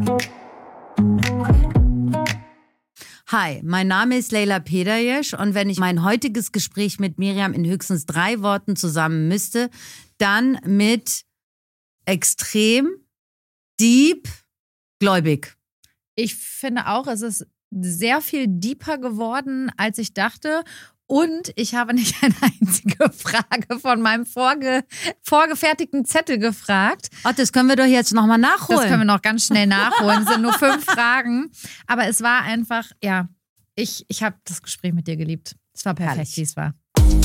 Hi, mein Name ist Leila Pederjesch und wenn ich mein heutiges Gespräch mit Miriam in höchstens 3 Worten zusammen müsste, dann mit extrem, deep, gläubig. Ich finde auch, es ist sehr viel deeper geworden, als ich dachte. Und ich habe nicht eine einzige Frage von meinem vorgefertigten Zettel gefragt. Ach, das können wir doch jetzt nochmal nachholen. Das können wir noch ganz schnell nachholen. Es sind nur 5 Fragen. Aber es war einfach, ja, ich habe das Gespräch mit dir geliebt. Es war perfekt, wie es war.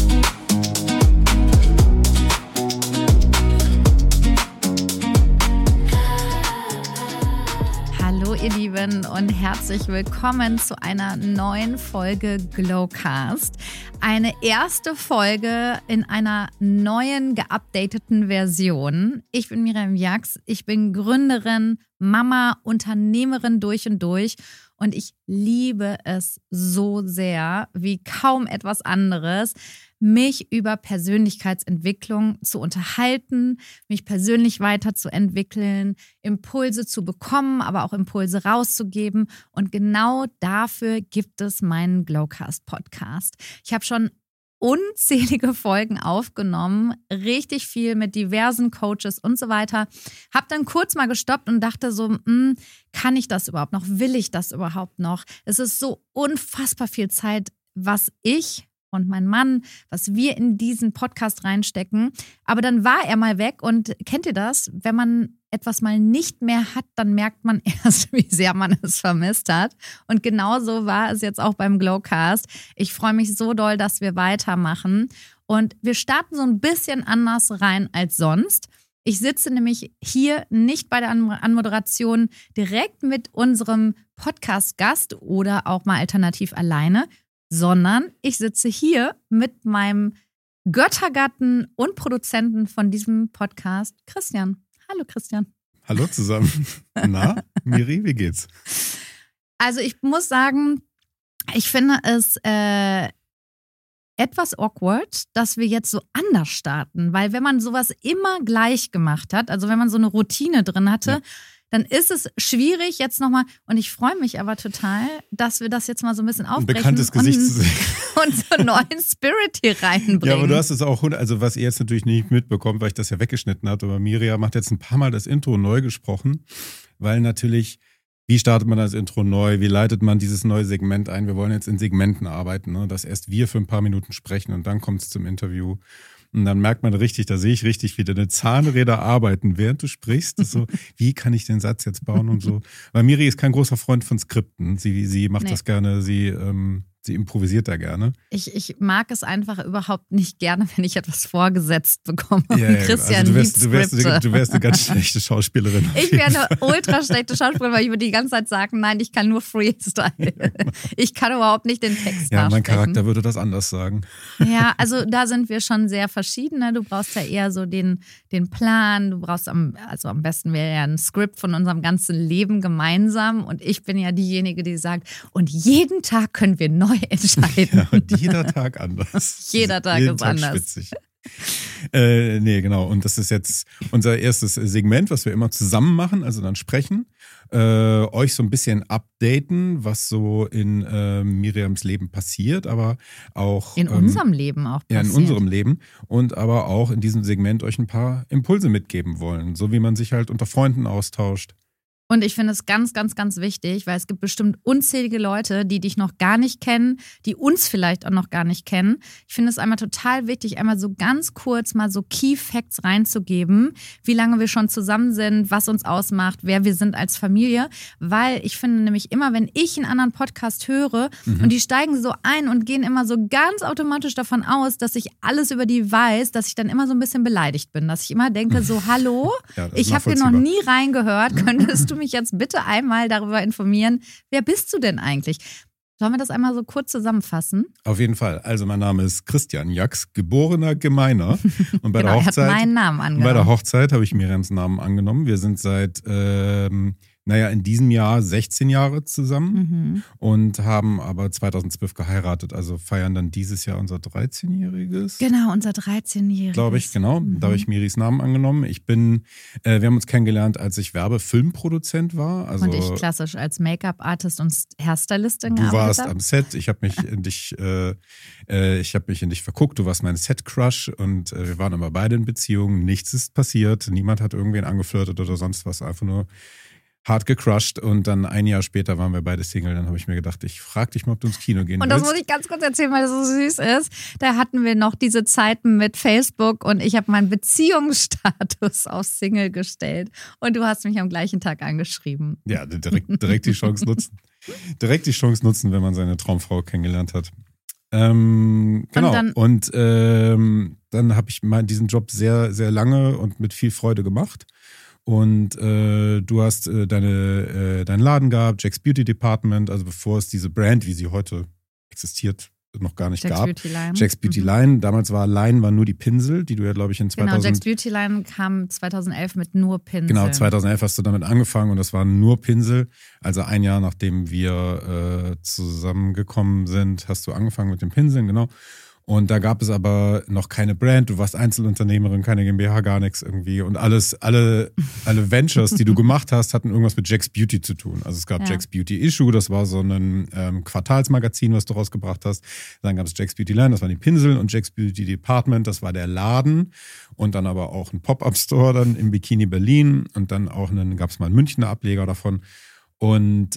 Hallo ihr Lieben und herzlich willkommen zu einer neuen Folge Glowcast. Eine erste Folge in einer neuen, geupdateten Version. Ich bin Miriam Jax, ich bin Gründerin, Mama, Unternehmerin durch und durch und ich liebe es so sehr, wie kaum etwas anderes, mich über Persönlichkeitsentwicklung zu unterhalten, mich persönlich weiterzuentwickeln, Impulse zu bekommen, aber auch Impulse rauszugeben. Und genau dafür gibt es meinen Glowcast-Podcast. Ich habe schon unzählige Folgen aufgenommen, richtig viel mit diversen Coaches und so weiter. Habe dann kurz mal gestoppt und dachte so, kann ich das überhaupt noch? Will ich das überhaupt noch? Es ist so unfassbar viel Zeit, was ich und mein Mann, was wir in diesen Podcast reinstecken. Aber dann war er mal weg und kennt ihr das? Wenn man etwas mal nicht mehr hat, dann merkt man erst, wie sehr man es vermisst hat. Und genauso war es jetzt auch beim Glowcast. Ich freue mich so doll, dass wir weitermachen. Und wir starten so ein bisschen anders rein als sonst. Ich sitze nämlich hier nicht bei der Anmoderation direkt mit unserem Podcast-Gast oder auch mal alternativ alleine, sondern ich sitze hier mit meinem Göttergatten und Produzenten von diesem Podcast, Christian. Hallo Christian. Hallo zusammen. Na, Miri, wie geht's? Also ich muss sagen, ich finde es etwas awkward, dass wir jetzt so anders starten, weil wenn man sowas immer gleich gemacht hat, also wenn man so eine Routine drin hatte, dann ist es schwierig jetzt nochmal, und ich freue mich aber total, dass wir das jetzt mal so ein bisschen aufbrechen. Ein bekanntes Gesicht zu sehen. Und so einen neuen Spirit hier reinbringen. Ja, aber du hast es auch, also was ihr jetzt natürlich nicht mitbekommt, weil ich das ja weggeschnitten habe, aber Miriam hat jetzt ein paar Mal das Intro neu gesprochen, weil natürlich, wie startet man das Intro neu, wie leitet man dieses neue Segment ein? Wir wollen jetzt in Segmenten arbeiten, ne? Dass erst wir für ein paar Minuten sprechen und dann kommt es zum Interview. Und dann merkt man richtig, da sehe ich richtig, wie deine Zahnräder arbeiten, während du sprichst. Das ist so, wie kann ich den Satz jetzt bauen und so. Weil Miri ist kein großer Freund von Skripten. Sie macht das gerne, sie improvisiert da gerne. Ich mag es einfach überhaupt nicht gerne, wenn ich etwas vorgesetzt bekomme. Ja, Christian also du wärst eine ganz schlechte Schauspielerin. Ich wäre eine ultra schlechte Schauspielerin, weil ich würde die ganze Zeit sagen, nein, ich kann nur Freestyle. Ich kann überhaupt nicht den Text Ja, mein nachsprechen. Charakter würde das anders sagen. Ja, also da sind wir schon sehr verschieden. Du brauchst ja eher so den Plan. Du brauchst am besten wäre ja ein Skript von unserem ganzen Leben gemeinsam. Und ich bin ja diejenige, die sagt, und jeden Tag können wir neu entscheiden. Ja, und jeder Tag anders. Jeder Tag ist anders. Spitzig. Nee, genau. Und das ist jetzt unser erstes Segment, was wir immer zusammen machen, also dann sprechen, euch so ein bisschen updaten, was so in Miriams Leben passiert, aber auch in unserem Leben auch passiert. Ja, in unserem Leben und aber auch in diesem Segment euch ein paar Impulse mitgeben wollen, so wie man sich halt unter Freunden austauscht. Und ich finde es ganz, ganz, ganz wichtig, weil es gibt bestimmt unzählige Leute, die dich noch gar nicht kennen, die uns vielleicht auch noch gar nicht kennen. Ich finde es einmal total wichtig, einmal so ganz kurz mal so Key Facts reinzugeben, wie lange wir schon zusammen sind, was uns ausmacht, wer wir sind als Familie. Weil ich finde nämlich immer, wenn ich einen anderen Podcast höre und die steigen so ein und gehen immer so ganz automatisch davon aus, dass ich alles über die weiß, dass ich dann immer so ein bisschen beleidigt bin. Dass ich immer denke so, hallo, ja, ich habe hier noch nie reingehört, könntest du mich jetzt bitte einmal darüber informieren, wer bist du denn eigentlich? Sollen wir das einmal so kurz zusammenfassen? Auf jeden Fall. Also mein Name ist Christian Jax, geborener Gemeiner. Und bei Genau, der Hochzeit, er hat meinen Namen angenommen. Bei der Hochzeit habe ich Miriams Namen angenommen. Wir sind seit, in diesem Jahr 16 Jahre zusammen und haben aber 2012 geheiratet. Also feiern dann dieses Jahr unser 13-jähriges. Genau, unser 13-jähriges. Glaube ich, genau. Da habe ich Miris Namen angenommen. Wir haben uns kennengelernt, als ich Werbefilmproduzent war. Also, und ich klassisch als Make-up-Artist und Hairstylistin gearbeitet. Du warst habe. am Set. Ich habe mich in dich verguckt. Du warst mein Set-Crush und wir waren aber beide in Beziehungen. Nichts ist passiert. Niemand hat irgendwen angeflirtet oder sonst was. Einfach nur hart gecrushed und dann ein Jahr später waren wir beide Single. Dann habe ich mir gedacht, ich frage dich mal, ob du ins Kino gehen willst. Und das muss ich ganz kurz erzählen, weil das so süß ist. Da hatten wir noch diese Zeiten mit Facebook und ich habe meinen Beziehungsstatus auf Single gestellt und du hast mich am gleichen Tag angeschrieben. Ja, direkt die Chance nutzen. Direkt die Chance nutzen, wenn man seine Traumfrau kennengelernt hat. Genau. Und dann habe ich diesen Job sehr, sehr lange und mit viel Freude gemacht. Und du hast deinen Laden gehabt, Jack's Beauty Department, also bevor es diese Brand, wie sie heute existiert, noch gar nicht gab. Jack's Beauty Line. Damals war nur die Pinsel, die du ja, glaube ich, in 2000... Genau, Jack's Beauty Line kam 2011 mit nur Pinsel. Genau, 2011 hast du damit angefangen und das waren nur Pinsel. Also ein Jahr, nachdem wir zusammengekommen sind, hast du angefangen mit den Pinseln, genau. Und da gab es aber noch keine Brand. Du warst Einzelunternehmerin, keine GmbH, gar nichts irgendwie. Und alle Ventures, die du gemacht hast, hatten irgendwas mit Jack's Beauty zu tun. Also es gab Jack's Beauty Issue, das war so ein Quartalsmagazin, was du rausgebracht hast. Dann gab es Jack's Beauty Line, das waren die Pinsel. Und Jack's Beauty Department, das war der Laden. Und dann aber auch ein Pop-Up-Store dann im Bikini Berlin. Und dann auch gab es mal einen Münchner Ableger davon. Und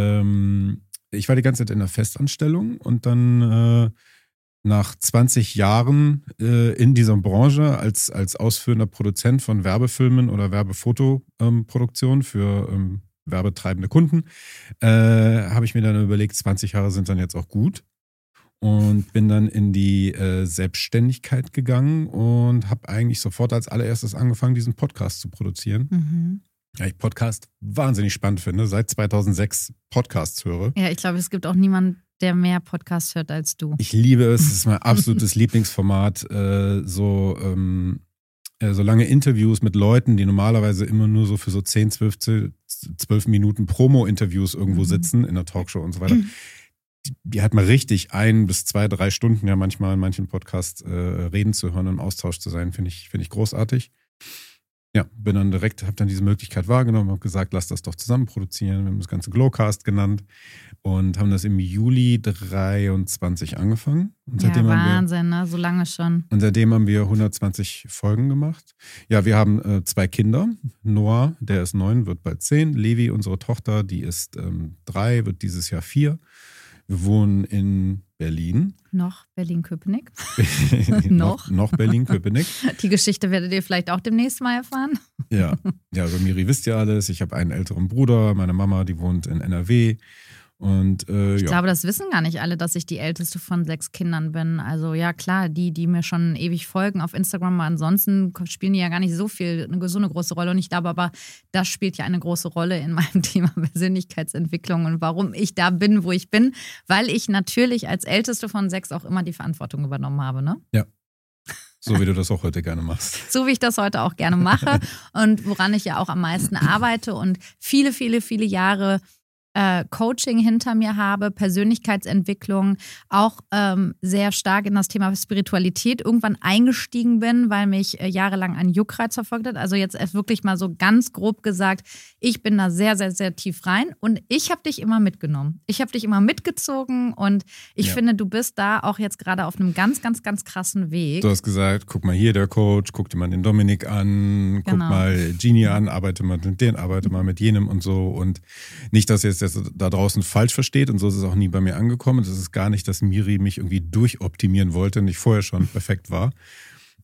ich war die ganze Zeit in der Festanstellung und dann... nach 20 Jahren in dieser Branche als ausführender Produzent von Werbefilmen oder Werbefotoproduktion für werbetreibende Kunden, habe ich mir dann überlegt, 20 Jahre sind dann jetzt auch gut und bin dann in die Selbstständigkeit gegangen und habe eigentlich sofort als allererstes angefangen, diesen Podcast zu produzieren. Ja, ich Podcast wahnsinnig spannend finde, seit 2006 Podcasts höre. Ja, ich glaube, es gibt auch niemanden, der mehr Podcasts hört als du. Ich liebe es, es ist mein absolutes Lieblingsformat, so lange Interviews mit Leuten, die normalerweise immer nur so für so 10, 12 Minuten Promo-Interviews irgendwo sitzen, in der Talkshow und so weiter. Die hat mal richtig 1 bis 2, 3 Stunden ja manchmal in manchen Podcasts reden zu hören und im Austausch zu sein, finde ich großartig. Ja, habe dann diese Möglichkeit wahrgenommen, habe gesagt, lass das doch zusammen produzieren. Wir haben das Ganze Glowcast genannt und haben das im Juli 23 angefangen. Und ja, Wahnsinn, ne? So lange schon. Und seitdem haben wir 120 Folgen gemacht. Ja, wir haben 2 Kinder. Noah, der ist 9, wird bald 10. Levi, unsere Tochter, die ist 3, wird dieses Jahr 4. Wir wohnen in Berlin. Noch Berlin-Köpenick. noch Berlin-Köpenick. Die Geschichte werdet ihr vielleicht auch demnächst mal erfahren. Ja, also Miri wisst ja alles. Ich habe einen älteren Bruder. Meine Mama, die wohnt in NRW. Und, ich glaube, das wissen gar nicht alle, dass ich die älteste von 6 Kindern bin. Also ja, klar, die mir schon ewig folgen auf Instagram, aber ansonsten spielen die ja gar nicht so eine große Rolle. Und ich glaube aber, das spielt ja eine große Rolle in meinem Thema Persönlichkeitsentwicklung und warum ich da bin, wo ich bin, weil ich natürlich als älteste von 6 auch immer die Verantwortung übernommen habe, ne? Ja. So wie du das auch heute gerne machst. So wie ich das heute auch gerne mache und woran ich ja auch am meisten arbeite und viele, viele, viele Jahre Coaching hinter mir habe, Persönlichkeitsentwicklung, auch sehr stark in das Thema Spiritualität irgendwann eingestiegen bin, weil mich jahrelang ein Juckreiz verfolgt hat. Also jetzt erst wirklich mal so ganz grob gesagt, ich bin da sehr, sehr, sehr tief rein und ich habe dich immer mitgenommen. Ich habe dich immer mitgezogen und ich finde, du bist da auch jetzt gerade auf einem ganz, ganz, ganz krassen Weg. Du hast gesagt, guck mal hier der Coach, guck dir mal den Dominik an, guck mal Genie an, arbeite mal mit dem, arbeite mal mit jenem und so und nicht, dass jetzt da draußen falsch versteht und so ist es auch nie bei mir angekommen. Das ist gar nicht, dass Miri mich irgendwie durchoptimieren wollte und ich vorher schon perfekt war.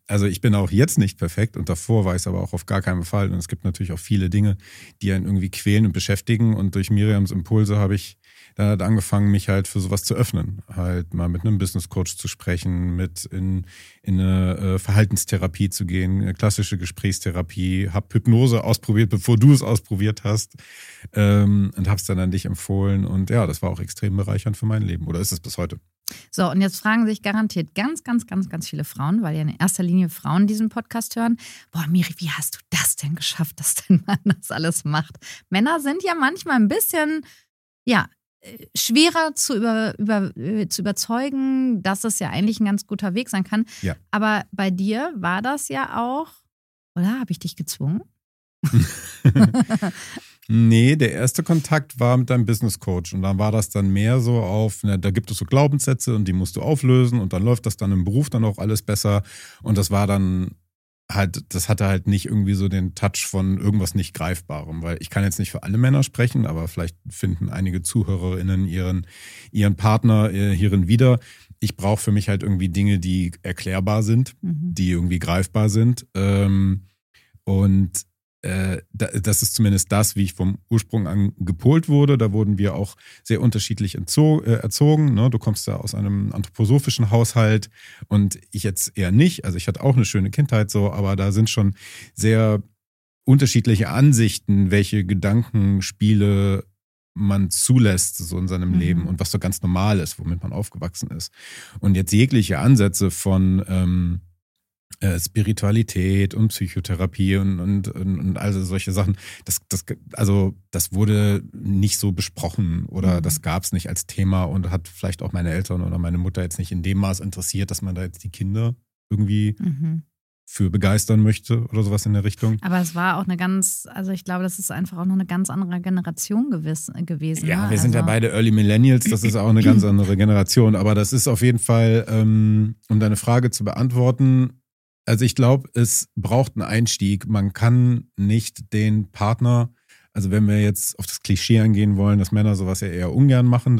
Also ich bin auch jetzt nicht perfekt und davor war ich es aber auch auf gar keinen Fall. Und es gibt natürlich auch viele Dinge, die einen irgendwie quälen und beschäftigen. Und durch Miriams Impulse habe ich dann halt angefangen, mich halt für sowas zu öffnen. Halt mal mit einem Business Coach zu sprechen, mit in eine Verhaltenstherapie zu gehen, eine klassische Gesprächstherapie, habe Hypnose ausprobiert, bevor du es ausprobiert hast, und habe es dann an dich empfohlen. Und ja, das war auch extrem bereichernd für mein Leben. Oder ist es bis heute? So, und jetzt fragen sich garantiert ganz, ganz, ganz, ganz viele Frauen, weil ja in erster Linie Frauen diesen Podcast hören. Boah, Miri, wie hast du das denn geschafft, dass dein Mann das alles macht? Männer sind ja manchmal ein bisschen, ja, schwerer zu überzeugen, dass es ja eigentlich ein ganz guter Weg sein kann. Ja. Aber bei dir war das ja auch, oder? Habe ich dich gezwungen? Nee, der erste Kontakt war mit deinem Business Coach und dann war das dann mehr so auf, da gibt es so Glaubenssätze und die musst du auflösen und dann läuft das dann im Beruf dann auch alles besser und das war dann halt, das hatte halt nicht irgendwie so den Touch von irgendwas nicht Greifbarem, weil ich kann jetzt nicht für alle Männer sprechen, aber vielleicht finden einige ZuhörerInnen ihren Partner hierin wieder. Ich brauche für mich halt irgendwie Dinge, die erklärbar sind, die irgendwie greifbar sind, und das ist zumindest das, wie ich vom Ursprung an gepolt wurde. Da wurden wir auch sehr unterschiedlich erzogen. Ne? Du kommst ja aus einem anthroposophischen Haushalt und ich jetzt eher nicht. Also ich hatte auch eine schöne Kindheit so, aber da sind schon sehr unterschiedliche Ansichten, welche Gedankenspiele man zulässt so in seinem Leben und was so ganz normal ist, womit man aufgewachsen ist. Und jetzt jegliche Ansätze von Spiritualität und Psychotherapie und all solche Sachen, das wurde nicht so besprochen oder das gab es nicht als Thema und hat vielleicht auch meine Eltern oder meine Mutter jetzt nicht in dem Maß interessiert, dass man da jetzt die Kinder irgendwie für begeistern möchte oder sowas in der Richtung. Aber es war auch ich glaube, das ist einfach auch noch eine ganz andere Generation gewesen. Ja, ne? wir sind ja beide Early Millennials, das ist auch eine ganz andere Generation, aber das ist auf jeden Fall, um deine Frage zu beantworten, also ich glaube, es braucht einen Einstieg. Man kann nicht den Partner, also wenn wir jetzt auf das Klischee eingehen wollen, dass Männer sowas ja eher ungern machen,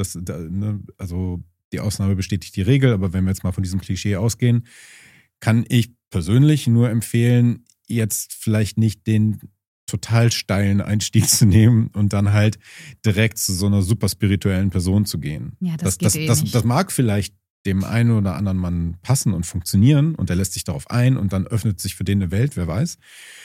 also die Ausnahme bestätigt die Regel, aber wenn wir jetzt mal von diesem Klischee ausgehen, kann ich persönlich nur empfehlen, jetzt vielleicht nicht den total steilen Einstieg zu nehmen und dann halt direkt zu so einer super spirituellen Person zu gehen. Ja, das geht nicht. Das mag vielleicht dem einen oder anderen Mann passen und funktionieren und er lässt sich darauf ein und dann öffnet sich für den eine Welt, wer weiß.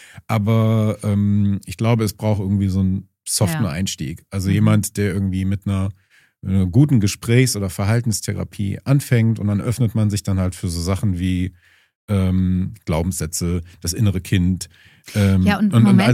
Aber ich glaube, es braucht irgendwie so einen soften Einstieg. Also jemand, der irgendwie mit einer guten Gesprächs- oder Verhaltenstherapie anfängt und dann öffnet man sich dann halt für so Sachen wie Glaubenssätze, das innere Kind und all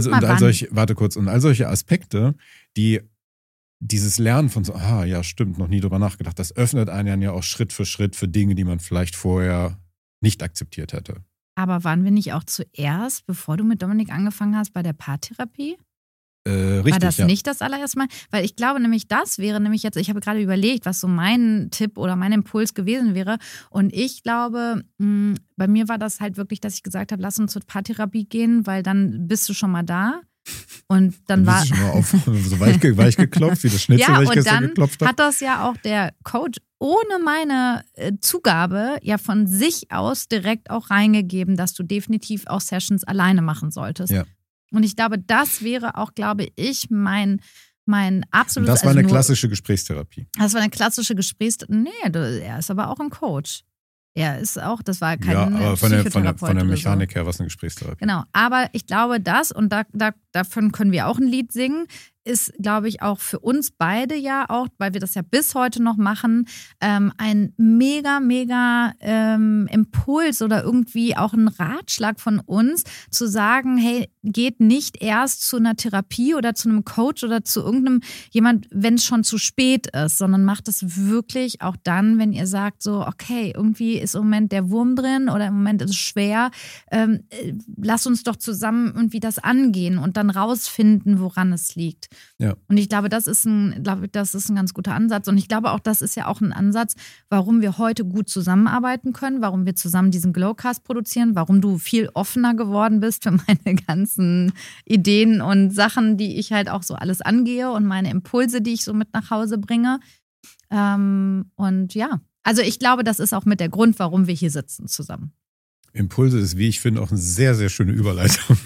solche Aspekte, die dieses Lernen von so, ja stimmt, noch nie drüber nachgedacht, das öffnet einen ja auch Schritt für Dinge, die man vielleicht vorher nicht akzeptiert hätte. Aber waren wir nicht auch zuerst, bevor du mit Dominik angefangen hast, bei der Paartherapie? Richtig, war das nicht das allererste Mal? Weil ich glaube nämlich, das wäre nämlich jetzt, ich habe gerade überlegt, was so mein Tipp oder mein Impuls gewesen wäre. Und ich glaube, bei mir war das halt wirklich, dass ich gesagt habe, lass uns zur Paartherapie gehen, weil dann bist du schon mal da. Und dann war schon mal so weich geklopft, wie das Schnitzel, ja, ich gestern geklopft habe. Hat das ja auch der Coach ohne meine Zugabe ja von sich aus direkt auch reingegeben, dass du definitiv auch Sessions alleine machen solltest. Ja. Und ich glaube, das wäre auch, glaube ich, mein absolutes... Das war eine klassische Gesprächstherapie. Das war eine klassische Gesprächstherapie. Nee, er ist aber auch ein Coach. Er ist auch, das war kein Psychotherapeut von der Mechanik so. her war es eine Gesprächstherapie. Genau, aber ich glaube, das, und davon können wir auch ein Lied singen, ist, glaube ich, auch für uns beide ja auch, weil wir das ja bis heute noch machen, ein mega Impuls oder irgendwie auch ein Ratschlag von uns, zu sagen, hey, geht nicht erst zu einer Therapie oder zu einem Coach oder zu irgendeinem jemand, wenn es schon zu spät ist, sondern macht es wirklich auch dann, wenn ihr sagt so, okay, irgendwie ist im Moment der Wurm drin oder im Moment ist es schwer, lass uns doch zusammen irgendwie das angehen und dann rausfinden, woran es liegt. Ja. Und ich glaube, das ist ein ganz guter Ansatz. Und ich glaube auch, das ist ja auch ein Ansatz, warum wir heute gut zusammenarbeiten können, warum wir zusammen diesen Glowcast produzieren, warum du viel offener geworden bist für meine ganzen Ideen und Sachen, die ich halt auch so alles angehe und meine Impulse, die ich so mit nach Hause bringe. Und ja, also ich glaube, das ist auch mit der Grund, warum wir hier sitzen zusammen. Impulse ist, wie ich finde, auch eine sehr, sehr schöne Überleitung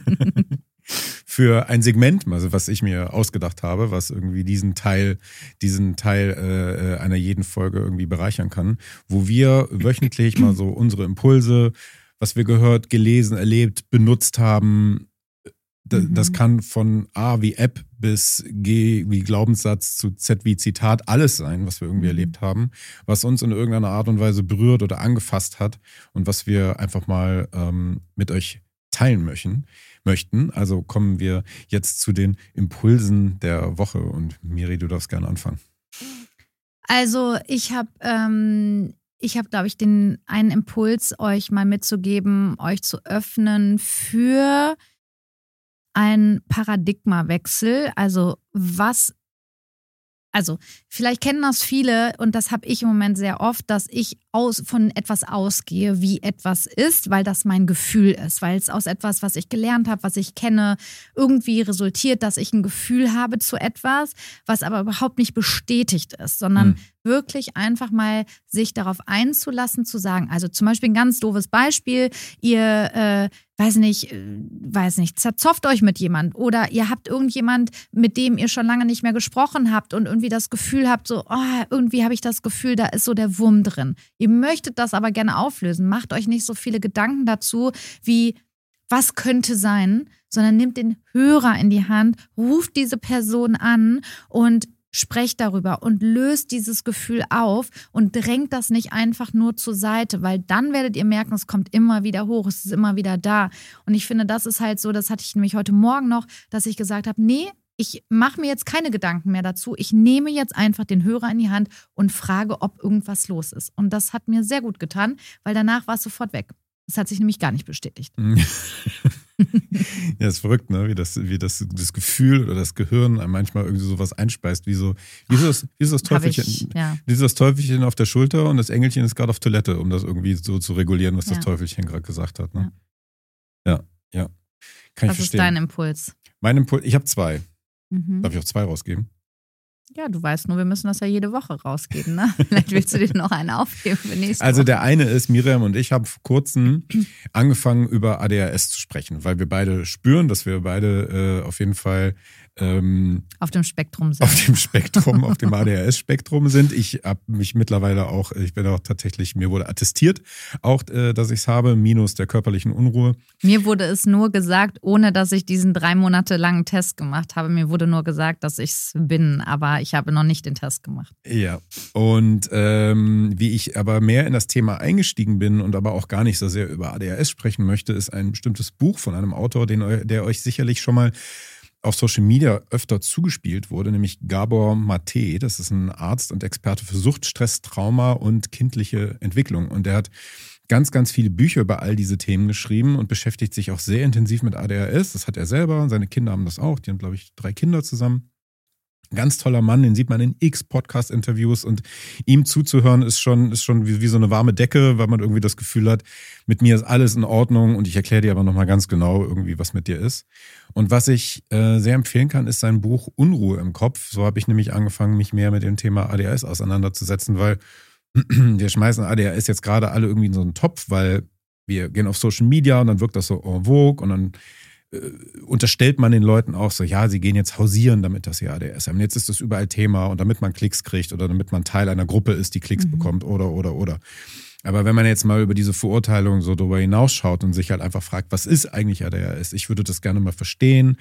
für ein Segment, also was ich mir ausgedacht habe, was irgendwie diesen Teil einer jeden Folge irgendwie bereichern kann, wo wir wöchentlich mal so unsere Impulse, was wir gehört, gelesen, erlebt, benutzt haben. Das kann von A wie App bis G wie Glaubenssatz zu Z wie Zitat alles sein, was wir irgendwie erlebt haben, was uns in irgendeiner Art und Weise berührt oder angefasst hat und was wir einfach mal mit euch teilen möchten. Also kommen wir jetzt zu den Impulsen der Woche und Miri, du darfst gerne anfangen. Also ich habe, glaube ich, den einen Impuls, euch mal mitzugeben, euch zu öffnen für ein Paradigmawechsel. Also vielleicht kennen das viele und das habe ich im Moment sehr oft, dass ich von etwas ausgehe, wie etwas ist, weil das mein Gefühl ist, weil es aus etwas, was ich gelernt habe, was ich kenne, irgendwie resultiert, dass ich ein Gefühl habe zu etwas, was aber überhaupt nicht bestätigt ist, sondern wirklich einfach mal sich darauf einzulassen, zu sagen, also zum Beispiel ein ganz doofes Beispiel, ihr weiß nicht, zerzopft euch mit jemand oder ihr habt irgendjemand, mit dem ihr schon lange nicht mehr gesprochen habt und irgendwie das Gefühl habt, so, irgendwie habe ich das Gefühl, da ist so der Wurm drin. Ihr möchtet das aber gerne auflösen. Macht euch nicht so viele Gedanken dazu, wie, was könnte sein, sondern nehmt den Hörer in die Hand, ruft diese Person an und sprecht darüber und löst dieses Gefühl auf und drängt das nicht einfach nur zur Seite, weil dann werdet ihr merken, es kommt immer wieder hoch, es ist immer wieder da. Und ich finde, das ist halt so, das hatte ich nämlich heute Morgen noch, dass ich gesagt habe, nee, ich mache mir jetzt keine Gedanken mehr dazu. Ich nehme jetzt einfach den Hörer in die Hand und frage, ob irgendwas los ist. Und das hat mir sehr gut getan, weil danach war es sofort weg. Das hat sich nämlich gar nicht bestätigt. Ja, ist verrückt, ne? Wie das Gefühl oder das Gehirn einem manchmal irgendwie sowas einspeist, wie das Teufelchen, dieses Teufelchen auf der Schulter und das Engelchen ist gerade auf Toilette, um das irgendwie so zu regulieren, was das Teufelchen gerade gesagt hat. Ne? Ja. Kann ich verstehen. Was ist dein Impuls? Mein Impuls, ich habe 2. Darf ich auch 2 rausgeben? Ja, du weißt nur, wir müssen das ja jede Woche rausgeben, ne? Vielleicht willst du dir noch einen aufheben für nächste Woche. Also der eine ist, Miriam und ich haben vor kurzem angefangen über ADHS zu sprechen, weil wir beide spüren, dass wir beide auf jeden Fall auf dem Spektrum sind. Auf dem ADHS-Spektrum sind. Ich habe mich mittlerweile auch, ich bin auch tatsächlich, mir wurde attestiert, auch, dass ich es habe, minus der körperlichen Unruhe. Mir wurde es nur gesagt, ohne dass ich diesen 3 Monate langen Test gemacht habe. Mir wurde nur gesagt, dass ich es bin, aber ich habe noch nicht den Test gemacht. Ja, und wie ich aber mehr in das Thema eingestiegen bin und aber auch gar nicht so sehr über ADHS sprechen möchte, ist ein bestimmtes Buch von einem Autor, der euch sicherlich schon mal auf Social Media öfter zugespielt wurde, nämlich Gabor Mate. Das ist ein Arzt und Experte für Sucht, Stress, Trauma und kindliche Entwicklung. Und der hat ganz, ganz viele Bücher über all diese Themen geschrieben und beschäftigt sich auch sehr intensiv mit ADHS. Das hat er selber und seine Kinder haben das auch. Die haben, glaube ich, 3 Kinder zusammen. Ganz toller Mann, den sieht man in x Podcast-Interviews und ihm zuzuhören ist schon wie so eine warme Decke, weil man irgendwie das Gefühl hat, mit mir ist alles in Ordnung und ich erkläre dir aber nochmal ganz genau irgendwie, was mit dir ist. Und was ich sehr empfehlen kann, ist sein Buch Unruhe im Kopf. So habe ich nämlich angefangen, mich mehr mit dem Thema ADHS auseinanderzusetzen, weil wir schmeißen ADHS jetzt gerade alle irgendwie in so einen Topf, weil wir gehen auf Social Media und dann wirkt das so en vogue und dann unterstellt man den Leuten auch so, ja, sie gehen jetzt hausieren, damit das hier ADHS haben. Jetzt ist das überall Thema und damit man Klicks kriegt oder damit man Teil einer Gruppe ist, die Klicks bekommt oder. Aber wenn man jetzt mal über diese Verurteilung so drüber hinausschaut und sich halt einfach fragt, was ist eigentlich ADHS? Ich würde das gerne mal verstehen.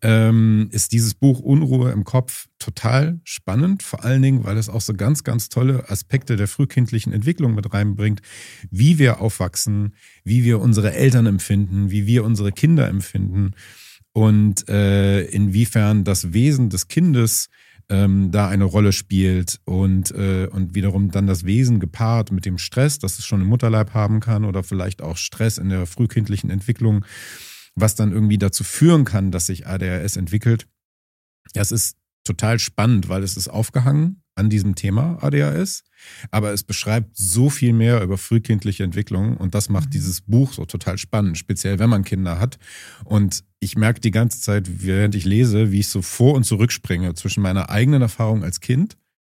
Ist dieses Buch Unruhe im Kopf total spannend, vor allen Dingen, weil es auch so ganz, ganz tolle Aspekte der frühkindlichen Entwicklung mit reinbringt, wie wir aufwachsen, wie wir unsere Eltern empfinden, wie wir unsere Kinder empfinden und inwiefern das Wesen des Kindes da eine Rolle spielt und wiederum dann das Wesen gepaart mit dem Stress, das es schon im Mutterleib haben kann oder vielleicht auch Stress in der frühkindlichen Entwicklung, was dann irgendwie dazu führen kann, dass sich ADHS entwickelt. Das ist total spannend, weil es ist aufgehangen an diesem Thema ADHS, aber es beschreibt so viel mehr über frühkindliche Entwicklung und das macht dieses Buch so total spannend, speziell wenn man Kinder hat. Und ich merke die ganze Zeit, während ich lese, wie ich so vor- und zurückspringe zwischen meiner eigenen Erfahrung als Kind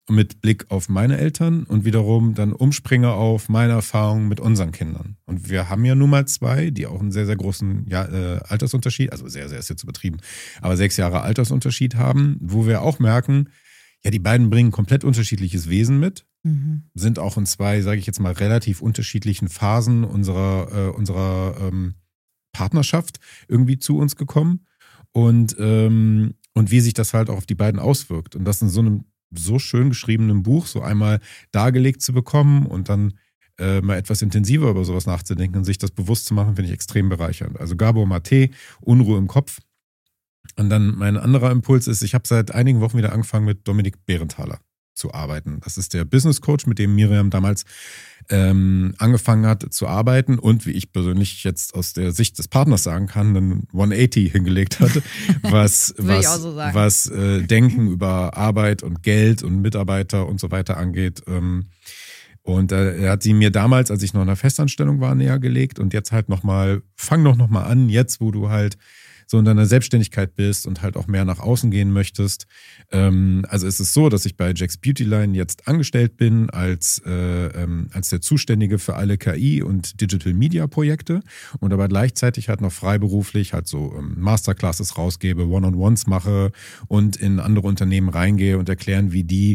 mit Blick auf meine Eltern und wiederum dann umspringe auf meine Erfahrungen mit unseren Kindern. Und wir haben ja nun mal 2, die auch einen sehr, sehr großen Altersunterschied, also sehr, sehr ist jetzt übertrieben, aber 6 Jahre Altersunterschied haben, wo wir auch merken, ja, die beiden bringen komplett unterschiedliches Wesen mit, sind auch in 2, sage ich jetzt mal, relativ unterschiedlichen Phasen unserer Partnerschaft irgendwie zu uns gekommen und wie sich das halt auch auf die beiden auswirkt. Und das in so einem so schön geschriebenen Buch so einmal dargelegt zu bekommen und dann mal etwas intensiver über sowas nachzudenken und sich das bewusst zu machen, finde ich extrem bereichernd. Also Gabor Mate, Unruhe im Kopf. Und dann mein anderer Impuls ist, ich habe seit einigen Wochen wieder angefangen mit Dominik Berenthaler zu arbeiten. Das ist der Business Coach, mit dem Miriam damals angefangen hat zu arbeiten und wie ich persönlich jetzt aus der Sicht des Partners sagen kann, einen 180 hingelegt hat, was Denken über Arbeit und Geld und Mitarbeiter und so weiter angeht. Und er hat sie mir damals, als ich noch in einer Festanstellung war, näher gelegt und jetzt halt fang doch nochmal an, jetzt wo du halt so in deiner Selbstständigkeit bist und halt auch mehr nach außen gehen möchtest. Also es ist so, dass ich bei Jack's Beauty Line jetzt angestellt bin als der Zuständige für alle KI und Digital Media Projekte und aber gleichzeitig halt noch freiberuflich halt so Masterclasses rausgebe, One-on-Ones mache und in andere Unternehmen reingehe und erklären, wie die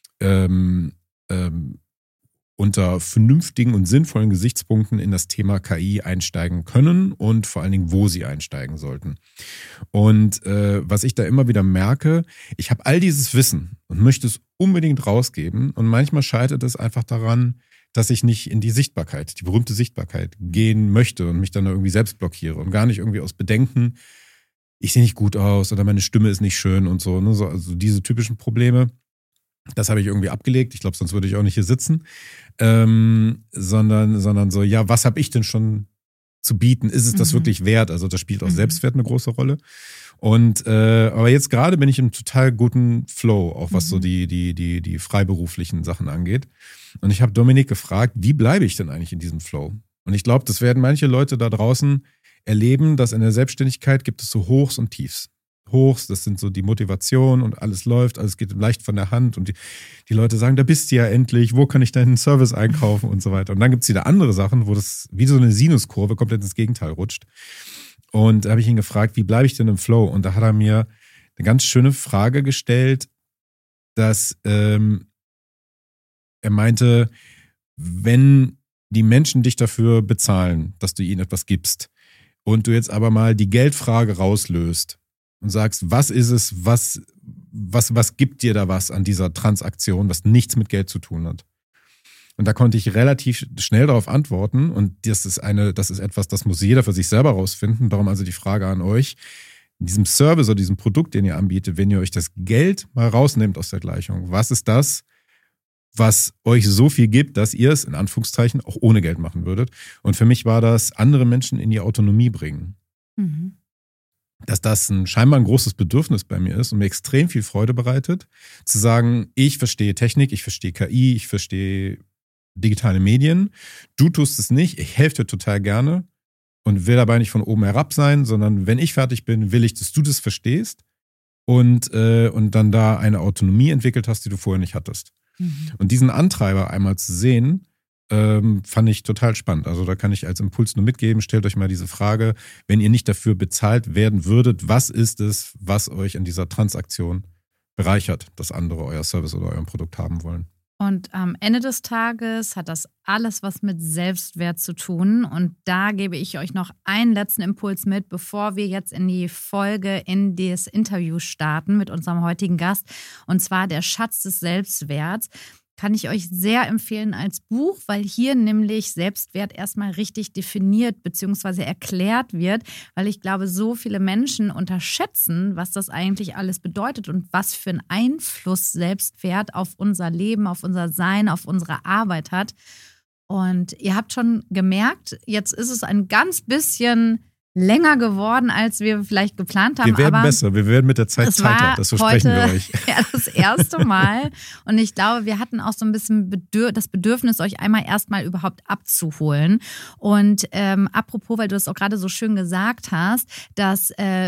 unter vernünftigen und sinnvollen Gesichtspunkten in das Thema KI einsteigen können und vor allen Dingen, wo sie einsteigen sollten. Und was ich da immer wieder merke, ich habe all dieses Wissen und möchte es unbedingt rausgeben und manchmal scheitert es einfach daran, dass ich nicht in die Sichtbarkeit, die berühmte Sichtbarkeit gehen möchte und mich dann irgendwie selbst blockiere und gar nicht irgendwie aus Bedenken, ich sehe nicht gut aus oder meine Stimme ist nicht schön und so, ne? Also diese typischen Probleme. Das habe ich irgendwie abgelegt. Ich glaube, sonst würde ich auch nicht hier sitzen. Sondern so, ja, was habe ich denn schon zu bieten? Ist es das wirklich wert? Also da spielt auch Selbstwert eine große Rolle. Und aber jetzt gerade bin ich im total guten Flow, auch was so die freiberuflichen Sachen angeht. Und ich habe Dominik gefragt, wie bleibe ich denn eigentlich in diesem Flow? Und ich glaube, das werden manche Leute da draußen erleben, dass in der Selbstständigkeit gibt es so Hochs und Tiefs. Hochs, das sind so die Motivation und alles läuft, alles geht leicht von der Hand und die Leute sagen, da bist du ja endlich, wo kann ich deinen Service einkaufen und so weiter. Und dann gibt es wieder andere Sachen, wo das wie so eine Sinuskurve komplett ins Gegenteil rutscht. Und da habe ich ihn gefragt, wie bleibe ich denn im Flow? Und da hat er mir eine ganz schöne Frage gestellt, dass er meinte, wenn die Menschen dich dafür bezahlen, dass du ihnen etwas gibst und du jetzt aber mal die Geldfrage rauslöst, und sagst, was ist es, was gibt dir da was an dieser Transaktion, was nichts mit Geld zu tun hat? Und da konnte ich relativ schnell darauf antworten und das ist etwas, das muss jeder für sich selber rausfinden. Darum also die Frage an euch, in diesem Service oder diesem Produkt, den ihr anbietet, wenn ihr euch das Geld mal rausnehmt aus der Gleichung, was ist das, was euch so viel gibt, dass ihr es in Anführungszeichen auch ohne Geld machen würdet? Und für mich war das, andere Menschen in die Autonomie bringen. Dass das scheinbar ein großes Bedürfnis bei mir ist und mir extrem viel Freude bereitet, zu sagen, ich verstehe Technik, ich verstehe KI, ich verstehe digitale Medien, du tust es nicht, ich helfe dir total gerne und will dabei nicht von oben herab sein, sondern wenn ich fertig bin, will ich, dass du das verstehst und dann da eine Autonomie entwickelt hast, die du vorher nicht hattest. Und diesen Antreiber einmal zu sehen, fand ich total spannend. Also da kann ich als Impuls nur mitgeben, stellt euch mal diese Frage, wenn ihr nicht dafür bezahlt werden würdet, was ist es, was euch in dieser Transaktion bereichert, dass andere euer Service oder euer Produkt haben wollen? Und am Ende des Tages hat das alles was mit Selbstwert zu tun. Und da gebe ich euch noch einen letzten Impuls mit, bevor wir jetzt in die Folge, in das Interview starten mit unserem heutigen Gast. Und zwar der Schatz des Selbstwerts. Kann ich euch sehr empfehlen als Buch, weil hier nämlich Selbstwert erstmal richtig definiert bzw. erklärt wird, weil ich glaube, so viele Menschen unterschätzen, was das eigentlich alles bedeutet und was für einen Einfluss Selbstwert auf unser Leben, auf unser Sein, auf unsere Arbeit hat. Und ihr habt schon gemerkt, jetzt ist es ein ganz bisschen länger geworden, als wir vielleicht geplant haben. Wir werden aber besser, wir werden mit der Zeit Zeiter, das versprechen wir euch. Ja, das erste Mal. Und ich glaube, wir hatten auch so ein bisschen das Bedürfnis, euch einmal erstmal überhaupt abzuholen. Und apropos, weil du es auch gerade so schön gesagt hast, dass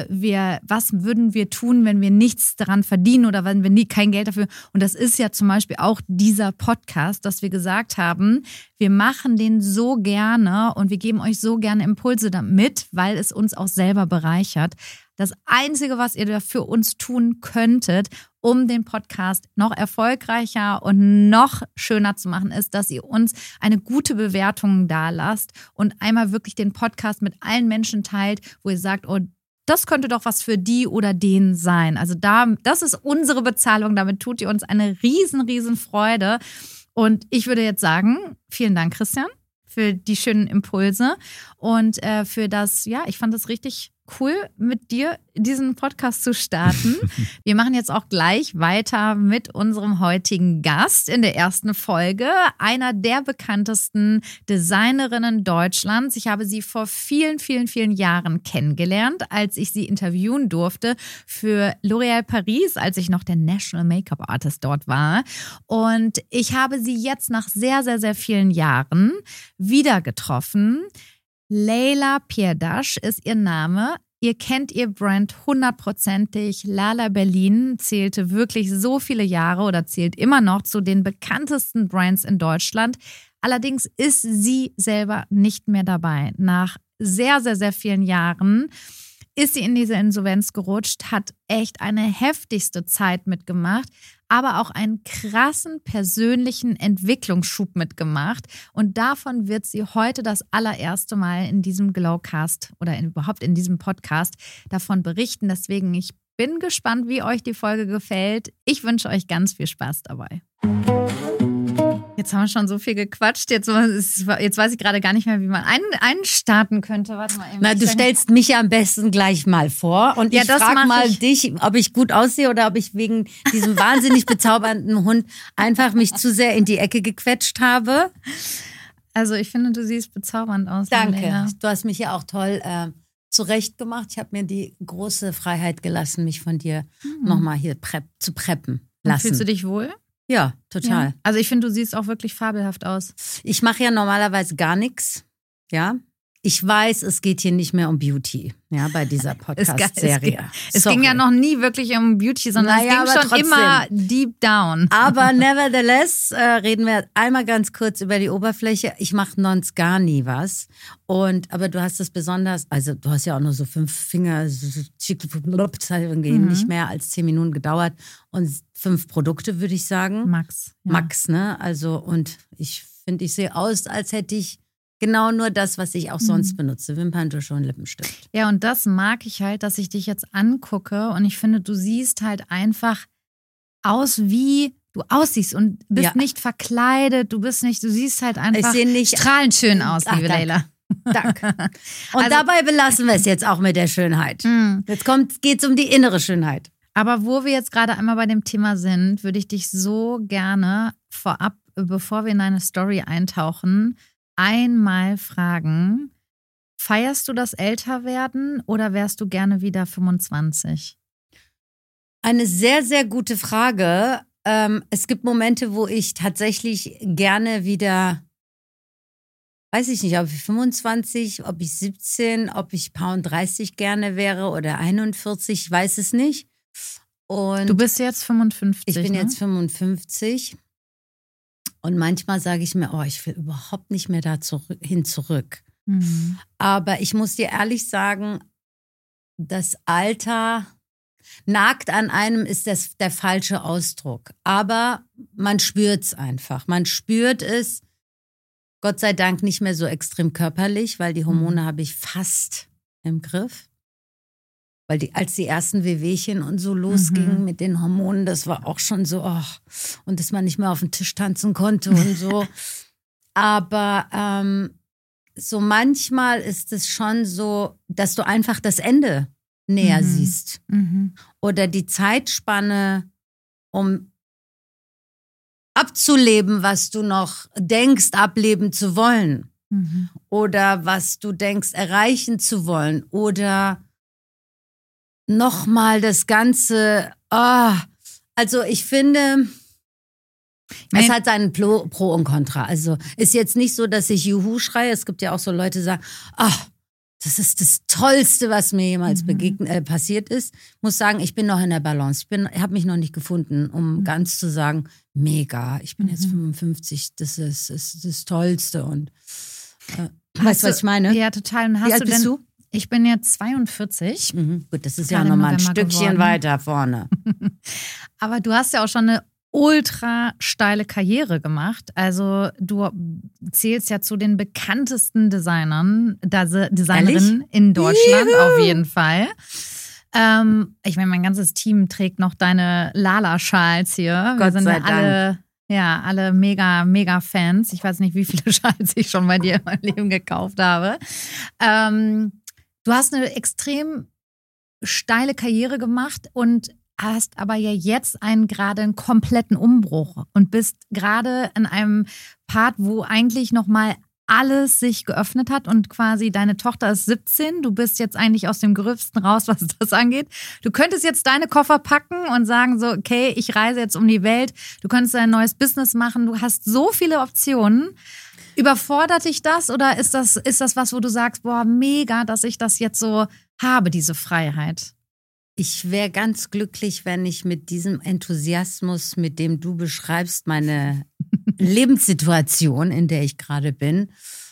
was würden wir tun, wenn wir nichts daran verdienen oder wenn wir kein Geld dafür. Und das ist ja zum Beispiel auch dieser Podcast, dass wir gesagt haben, wir machen den so gerne und wir geben euch so gerne Impulse damit, weil es uns auch selber bereichert. Das Einzige, was ihr da für uns tun könntet, um den Podcast noch erfolgreicher und noch schöner zu machen, ist, dass ihr uns eine gute Bewertung dalasst und einmal wirklich den Podcast mit allen Menschen teilt, wo ihr sagt, oh, das könnte doch was für die oder den sein. Also das ist unsere Bezahlung, damit tut ihr uns eine riesen Freude. Und ich würde jetzt sagen, vielen Dank, Christian, für die schönen Impulse und für das, ja, ich fand das richtig cool, mit dir diesen Podcast zu starten. Wir machen jetzt auch gleich weiter mit unserem heutigen Gast in der ersten Folge, einer der bekanntesten Designerinnen Deutschlands. Ich habe sie vor vielen Jahren kennengelernt, als ich sie interviewen durfte für L'Oréal Paris, als ich noch der National Make-up Artist dort war. Und ich habe sie jetzt nach sehr vielen Jahren wieder getroffen. Leila Pierdache ist ihr Name. Ihr kennt ihr Brand 100%ig. Lala Berlin zählte wirklich so viele Jahre oder zählt immer noch zu den bekanntesten Brands in Deutschland. Allerdings ist sie selber nicht mehr dabei. Nach sehr vielen Jahren ist sie in diese Insolvenz gerutscht, hat echt eine heftigste Zeit mitgemacht, aber auch einen krassen persönlichen Entwicklungsschub mitgemacht. Und davon wird sie heute das allererste Mal in diesem Glowcast oder überhaupt in diesem Podcast davon berichten. Deswegen, ich bin gespannt, wie euch die Folge gefällt. Ich wünsche euch ganz viel Spaß dabei. Jetzt haben wir schon so viel gequatscht. Jetzt weiß ich gerade gar nicht mehr, wie man einstarten könnte. Warte mal eben. Na, du stellst mich ja am besten gleich mal vor. Und ich frage mal dich, ob ich gut aussehe oder ob ich wegen diesem wahnsinnig bezaubernden Hund einfach mich zu sehr in die Ecke gequetscht habe. Also ich finde, du siehst bezaubernd aus. Danke. Lea. Du hast mich ja auch toll zurechtgemacht. Ich habe mir die große Freiheit gelassen, mich von dir nochmal hier zu preppen lassen. Fühlst du dich wohl? Ja, total. Ja. Also ich finde, du siehst auch wirklich fabelhaft aus. Ich mache ja normalerweise gar nichts, ja. Ich weiß, es geht hier nicht mehr um Beauty, ja, bei dieser Podcast-Serie. Es ging ja noch nie wirklich um Beauty, sondern es ging schon trotzdem immer deep down. Aber nevertheless reden wir einmal ganz kurz über die Oberfläche. Ich mache sonst gar nie was. Aber du hast es besonders, also du hast ja auch nur so 5 Finger, das hat irgendwie nicht mehr als 10 Minuten gedauert. Und 5 Produkte, würde ich sagen. Max. Ja. Max, ne? Also, und ich finde, ich sehe aus, als hätte ich genau nur das, was ich auch sonst benutze. Wimperntusche und Lippenstift. Ja, und das mag ich halt, dass ich dich jetzt angucke und ich finde, du siehst halt einfach aus, wie du aussiehst und bist nicht verkleidet, du siehst halt einfach strahlend schön aus, liebe Leila. Danke. Und dabei belassen wir es jetzt auch mit der Schönheit. Jetzt geht's um die innere Schönheit. Aber wo wir jetzt gerade einmal bei dem Thema sind, würde ich dich so gerne vorab, bevor wir in deine Story eintauchen, einmal fragen, feierst du das Älterwerden oder wärst du gerne wieder 25? Eine sehr gute Frage. Es gibt Momente, wo ich tatsächlich gerne wieder, weiß ich nicht, ob ich 25, ob ich 17, ob ich paar und 30 gerne wäre oder 41, ich weiß es nicht. Und du bist jetzt 55, ich bin jetzt 55. Und manchmal sage ich mir, ich will überhaupt nicht mehr da zurück. Aber ich muss dir ehrlich sagen, das Alter nagt an einem, ist das der falsche Ausdruck. Aber man spürt es einfach. Man spürt es, Gott sei Dank nicht mehr so extrem körperlich, weil die Hormone habe ich fast im Griff. Weil als die ersten Wehwehchen und so losgingen mit den Hormonen, das war auch schon so, und dass man nicht mehr auf den Tisch tanzen konnte und so. Aber so manchmal ist es schon so, dass du einfach das Ende näher siehst. Oder die Zeitspanne, um abzuleben, was du noch denkst, ableben zu wollen. oder was du denkst, erreichen zu wollen oder nochmal das Ganze. Also ich finde, es hat seinen Pro und Contra. Also ist jetzt nicht so, dass ich Juhu schreie. Es gibt ja auch so Leute, die sagen, das ist das Tollste, was mir jemals passiert ist. Ich muss sagen, ich bin noch in der Balance. Ich habe mich noch nicht gefunden, um ganz zu sagen, mega, ich bin jetzt 55, das ist das Tollste. Und weißt du, was ich meine? Ja, total. Und wie alt bist du? Ich bin jetzt 42. Gut, das ist ja nochmal ein Stückchen weiter vorne. Aber du hast ja auch schon eine ultra steile Karriere gemacht. Also du zählst ja zu den bekanntesten Designerinnen in Deutschland. Juhu. Auf jeden Fall. Ich meine, mein ganzes Team trägt noch deine Lala-Schals hier. Gott sei Dank. Alle mega, mega Fans. Ich weiß nicht, wie viele Schals ich schon bei dir in meinem Leben gekauft habe. Du hast eine extrem steile Karriere gemacht und hast aber ja jetzt gerade einen kompletten Umbruch und bist gerade in einem Part, wo eigentlich nochmal alles sich geöffnet hat und quasi deine Tochter ist 17, du bist jetzt eigentlich aus dem Gröbsten raus, was das angeht. Du könntest jetzt deine Koffer packen und sagen so, okay, ich reise jetzt um die Welt, du könntest ein neues Business machen, du hast so viele Optionen. Überfordert dich das oder ist das was, wo du sagst, boah, mega, dass ich das jetzt so habe, diese Freiheit? Ich wäre ganz glücklich, wenn ich mit diesem Enthusiasmus, mit dem du beschreibst, meine Lebenssituation, in der ich gerade bin,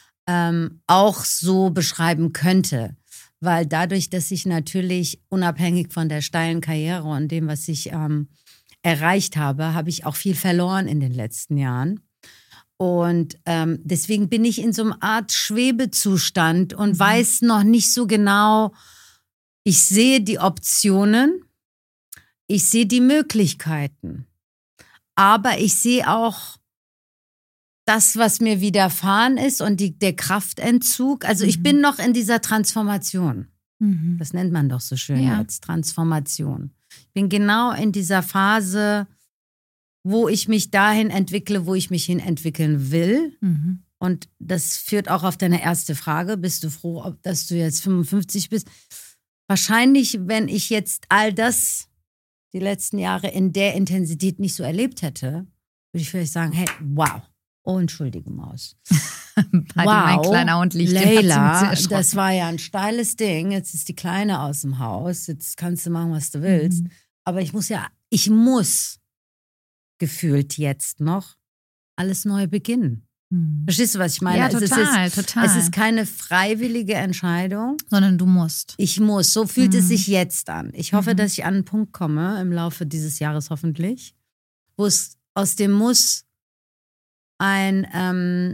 auch so beschreiben könnte. Weil dadurch, dass ich natürlich unabhängig von der steilen Karriere und dem, was ich erreicht habe, habe ich auch viel verloren in den letzten Jahren. Und deswegen bin ich in so einer Art Schwebezustand und weiß noch nicht so genau. Ich sehe die Optionen, ich sehe die Möglichkeiten, aber ich sehe auch das, was mir widerfahren ist und der Kraftentzug. Also ich bin noch in dieser Transformation. Das nennt man doch so schön als Transformation. Ich bin genau in dieser Phase, wo ich mich dahin entwickle, wo ich mich hin entwickeln will. Und das führt auch auf deine erste Frage. Bist du froh, dass du jetzt 55 bist? Wahrscheinlich, wenn ich jetzt all das die letzten Jahre in der Intensität nicht so erlebt hätte, würde ich vielleicht sagen, hey, wow, oh, entschuldige Maus. Mein kleiner Hund liegt Leila, das war ja ein steiles Ding, jetzt ist die Kleine aus dem Haus, jetzt kannst du machen, was du willst. Aber ich muss gefühlt jetzt noch alles neu beginnen. Verstehst du, was ich meine? Ja, total. Es ist keine freiwillige Entscheidung. Sondern du musst. Ich muss. So fühlt es sich jetzt an. Ich hoffe, dass ich an einen Punkt komme, im Laufe dieses Jahres hoffentlich, wo es aus dem Muss eine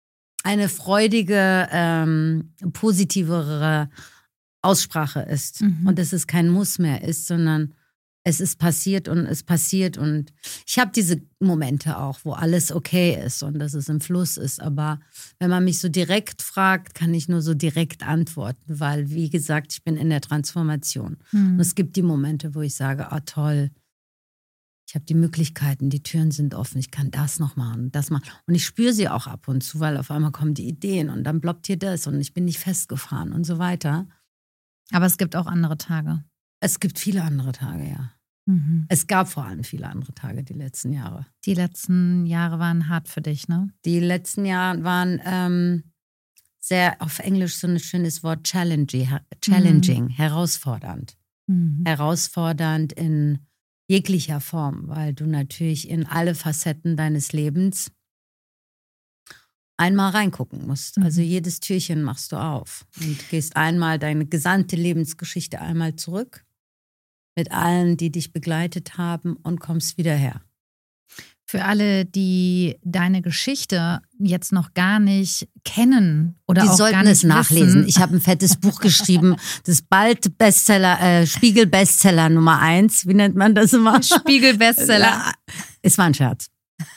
freudige, positivere Aussprache ist. Und dass es kein Muss mehr ist, sondern es ist passiert und es passiert. Und ich habe diese Momente auch, wo alles okay ist und dass es im Fluss ist. Aber wenn man mich so direkt fragt, kann ich nur so direkt antworten, weil, wie gesagt, ich bin in der Transformation. Und es gibt die Momente, wo ich sage, toll, ich habe die Möglichkeiten, die Türen sind offen, ich kann das noch machen, das machen. Und ich spüre sie auch ab und zu, weil auf einmal kommen die Ideen und dann ploppt hier das und ich bin nicht festgefahren und so weiter. Aber es gibt auch andere Tage. Es gibt viele andere Tage, ja. Es gab vor allem viele andere Tage die letzten Jahre. Die letzten Jahre waren hart für dich, ne? Die letzten Jahre waren sehr, auf Englisch so ein schönes Wort, challenging, herausfordernd. Herausfordernd in jeglicher Form, weil du natürlich in alle Facetten deines Lebens einmal reingucken musst. Also jedes Türchen machst du auf und gehst einmal deine gesamte Lebensgeschichte einmal zurück mit allen, die dich begleitet haben und kommst wieder her. Für alle, die deine Geschichte jetzt noch gar nicht kennen oder die auch sollten gar nicht es nachlesen. wissen. Ich habe ein fettes Buch geschrieben, das bald Bestseller, Spiegel-Bestseller Nummer 1. Wie nennt man das immer? Spiegel-Bestseller. Es war ein Scherz.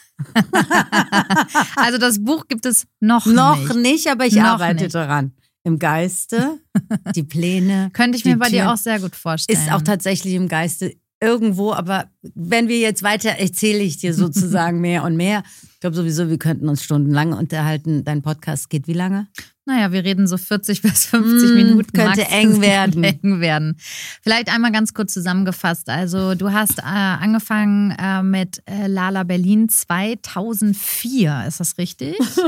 Also das Buch gibt es noch nicht, aber ich arbeite daran. Im Geiste, die Pläne. Könnte ich mir bei dir auch sehr gut vorstellen. Ist auch tatsächlich im Geiste irgendwo, aber wenn wir jetzt weiter, erzähle ich dir sozusagen mehr und mehr. Ich glaube sowieso, wir könnten uns stundenlang unterhalten. Dein Podcast geht wie lange? Naja, wir reden so 40 bis 50 Minuten. Könnte eng werden. Vielleicht einmal ganz kurz zusammengefasst. Also du hast angefangen mit Lala Berlin 2004. Ist das richtig? Ist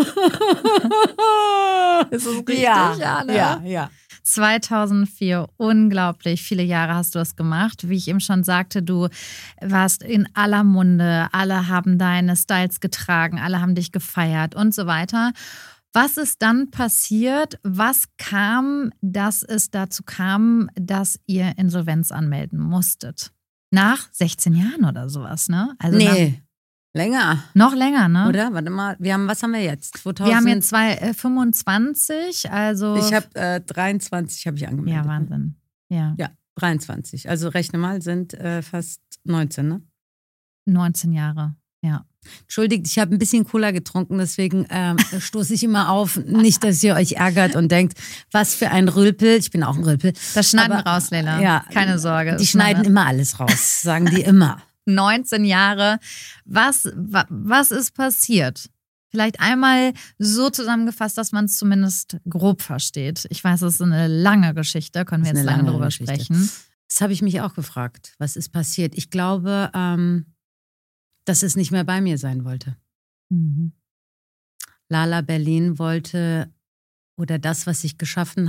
das richtig? Ja, ne? ja. 2004, unglaublich viele Jahre hast du das gemacht. Wie ich eben schon sagte, du warst in aller Munde, alle haben deine Styles getragen, alle haben dich gefeiert und so weiter. Was ist dann passiert? Was kam, dass es dazu kam, dass ihr Insolvenz anmelden musstet? Nach 16 Jahren oder sowas, ne? Also länger. Noch länger, ne? Oder? Warte mal, was haben wir jetzt? Wir haben jetzt 25, also... Ich habe 23 habe ich angemeldet. Ja, Wahnsinn. Ja, 23. Also rechne mal, sind fast 19, ne? 19 Jahre, ja. Entschuldigt, ich habe ein bisschen Cola getrunken, deswegen stoße ich immer auf. Nicht, dass ihr euch ärgert und denkt, was für ein Rülpel. Ich bin auch ein Rülpel. Das schneiden wir raus, Leila. Ja, keine Sorge. Die schneiden immer alles raus, sagen die immer. 19 Jahre. Was ist passiert? Vielleicht einmal so zusammengefasst, dass man es zumindest grob versteht. Ich weiß, es ist eine lange Geschichte, können wir jetzt lange drüber sprechen. Das habe ich mich auch gefragt. Was ist passiert? Ich glaube, dass es nicht mehr bei mir sein wollte. Mhm. Lala Berlin wollte, oder das, was ich geschaffen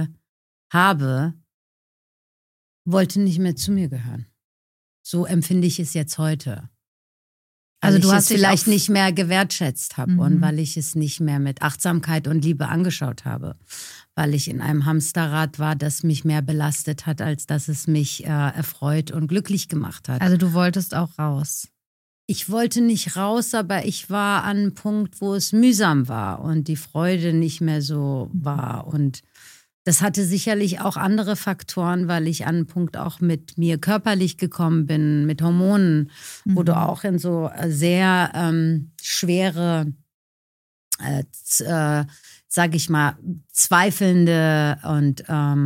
wollte nicht mehr zu mir gehören. So empfinde ich es jetzt heute. Also weil du ich hast es vielleicht nicht mehr gewertschätzt habe und weil ich es nicht mehr mit Achtsamkeit und Liebe angeschaut habe. Weil ich in einem Hamsterrad war, das mich mehr belastet hat, als dass es mich erfreut und glücklich gemacht hat. Also du wolltest auch raus. Ich wollte nicht raus, aber ich war an einem Punkt, wo es mühsam war und die Freude nicht mehr so war. Und das hatte sicherlich auch andere Faktoren, weil ich an einen Punkt auch mit mir körperlich gekommen bin, mit Hormonen, wo du auch in so sehr schwere, sag ich mal, zweifelnde und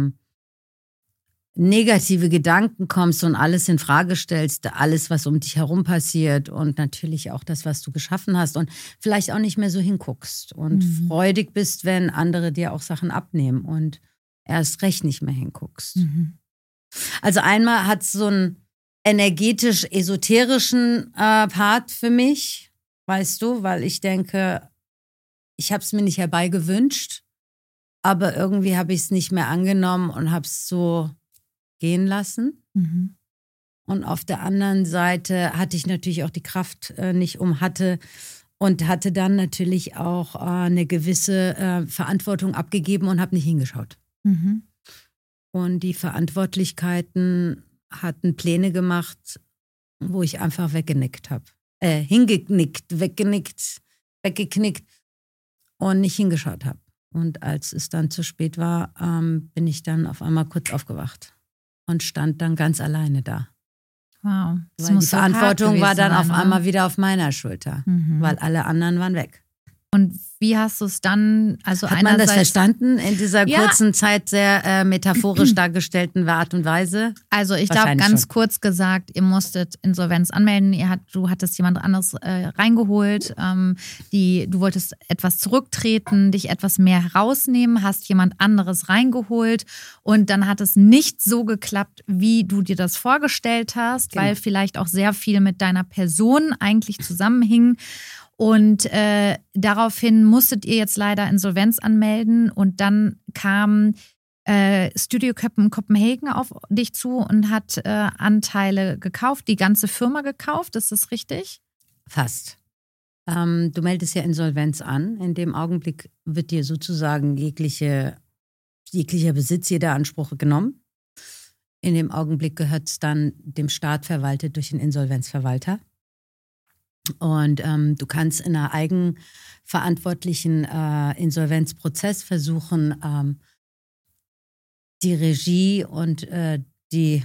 negative Gedanken kommst und alles in Frage stellst, alles, was um dich herum passiert und natürlich auch das, was du geschaffen hast und vielleicht auch nicht mehr so hinguckst und freudig bist, wenn andere dir auch Sachen abnehmen und erst recht nicht mehr hinguckst. Also einmal hat es so einen energetisch-esoterischen Part für mich, weißt du, weil ich denke, ich habe es mir nicht herbeigewünscht, aber irgendwie habe ich es nicht mehr angenommen und habe es so gehen lassen. Und auf der anderen Seite hatte ich natürlich auch die Kraft nicht hatte dann natürlich auch eine gewisse Verantwortung abgegeben und habe nicht hingeschaut. Und die Verantwortlichkeiten hatten Pläne gemacht, wo ich weggeknickt und nicht hingeschaut habe. Und als es dann zu spät war, bin ich dann auf einmal kurz aufgewacht und stand dann ganz alleine da. Wow. Weil die Verantwortung war dann auf einmal wieder auf meiner Schulter, weil alle anderen waren weg. Und wie hast du es dann, also hat man das verstanden in dieser kurzen Zeit sehr metaphorisch dargestellten Art und Weise? Also ich glaube, ganz kurz gesagt, ihr musstet Insolvenz anmelden, du hattest jemand anderes reingeholt, du wolltest etwas zurücktreten, dich etwas mehr herausnehmen, hast jemand anderes reingeholt und dann hat es nicht so geklappt, wie du dir das vorgestellt hast, weil vielleicht auch sehr viel mit deiner Person eigentlich zusammenhing. Und daraufhin musstet ihr jetzt leider Insolvenz anmelden und dann kam Studio Copenhagen auf dich zu und hat Anteile gekauft, die ganze Firma gekauft, ist das richtig? Fast. Du meldest ja Insolvenz an. In dem Augenblick wird dir sozusagen jeglicher Besitz, jeder Anspruch genommen. In dem Augenblick gehört es dann dem Staat verwaltet durch den Insolvenzverwalter. Und du kannst in einer eigenverantwortlichen Insolvenzprozess versuchen, die Regie und den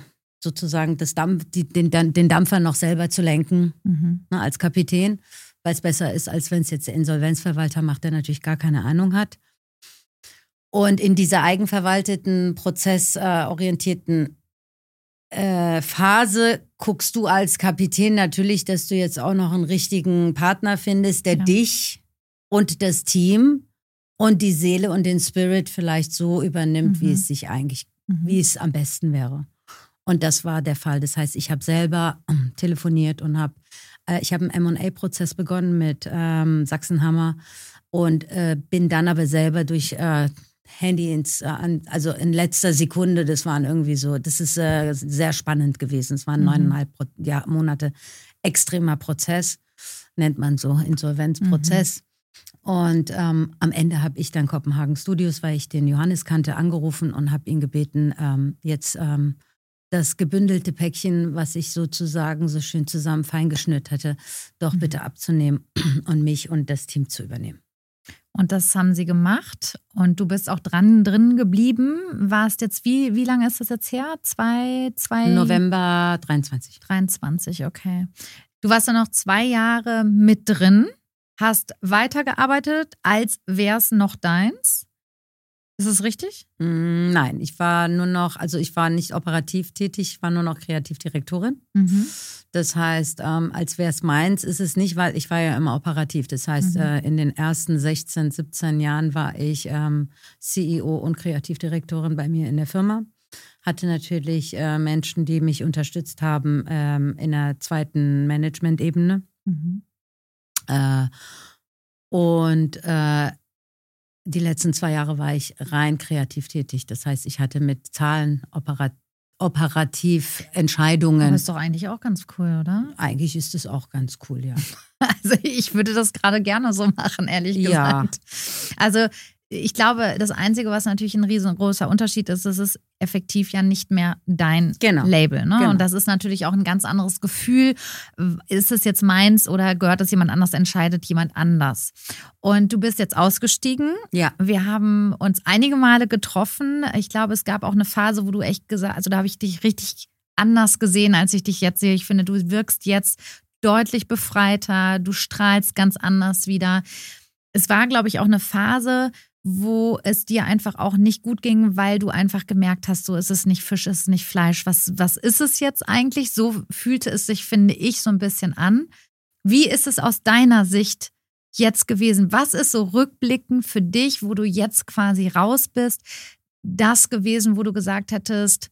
Dampfer noch selber zu lenken, als Kapitän, weil es besser ist, als wenn es jetzt der Insolvenzverwalter macht, der natürlich gar keine Ahnung hat. Und in dieser eigenverwalteten, prozessorientierten Phase guckst du als Kapitän natürlich, dass du jetzt auch noch einen richtigen Partner findest, der dich und das Team und die Seele und den Spirit vielleicht so übernimmt, wie es sich eigentlich, wie es am besten wäre. Und das war der Fall. Das heißt, ich habe selber telefoniert und ich habe einen M&A-Prozess begonnen mit Sachsenhammer und bin dann aber selber durch Handy also in letzter Sekunde, das ist sehr spannend gewesen. Es waren 9,5 Monate extremer Prozess, nennt man so, Insolvenzprozess. Und am Ende habe ich dann Kopenhagen Studios, weil ich den Johannes kannte, angerufen und habe ihn gebeten, jetzt das gebündelte Päckchen, was ich sozusagen so schön zusammen feingeschnürt hatte, doch bitte abzunehmen und mich und das Team zu übernehmen. Und das haben sie gemacht und du bist auch drin geblieben. Warst jetzt, wie lange ist das jetzt her? November 23. 23, okay. Du warst dann noch 2 Jahre mit drin, hast weitergearbeitet, als wäre es noch deins. Ist das richtig? Nein, ich war nicht operativ tätig, ich war nur noch Kreativdirektorin. Das heißt, als wäre es meins, ist es nicht, weil ich war ja immer operativ. Das heißt, in den ersten 16, 17 Jahren war ich CEO und Kreativdirektorin bei mir in der Firma. Hatte natürlich Menschen, die mich unterstützt haben in der zweiten Management-Ebene. Und die letzten 2 Jahre war ich rein kreativ tätig. Das heißt, ich hatte mit Zahlen operativ Entscheidungen. Aber ist doch eigentlich auch ganz cool, oder? Eigentlich ist es auch ganz cool, ja. Also ich würde das gerade gerne so machen, ehrlich gesagt. Also ich glaube, das Einzige, was natürlich ein riesengroßer Unterschied ist, es ist effektiv ja nicht mehr dein Label. Ne? Genau. Und das ist natürlich auch ein ganz anderes Gefühl. Ist es jetzt meins oder gehört es jemand anders, entscheidet jemand anders. Und du bist jetzt ausgestiegen. Ja. Wir haben uns einige Male getroffen. Ich glaube, es gab auch eine Phase, wo du echt gesagt, also da habe ich dich richtig anders gesehen, als ich dich jetzt sehe. Ich finde, du wirkst jetzt deutlich befreiter, du strahlst ganz anders wieder. Es war, glaube ich, auch eine Phase, wo es dir einfach auch nicht gut ging, weil du einfach gemerkt hast, so ist es nicht Fisch, ist es nicht Fleisch. Was ist es jetzt eigentlich? So fühlte es sich, finde ich, so ein bisschen an. Wie ist es aus deiner Sicht jetzt gewesen? Was ist so rückblickend für dich, wo du jetzt quasi raus bist, das gewesen, wo du gesagt hättest,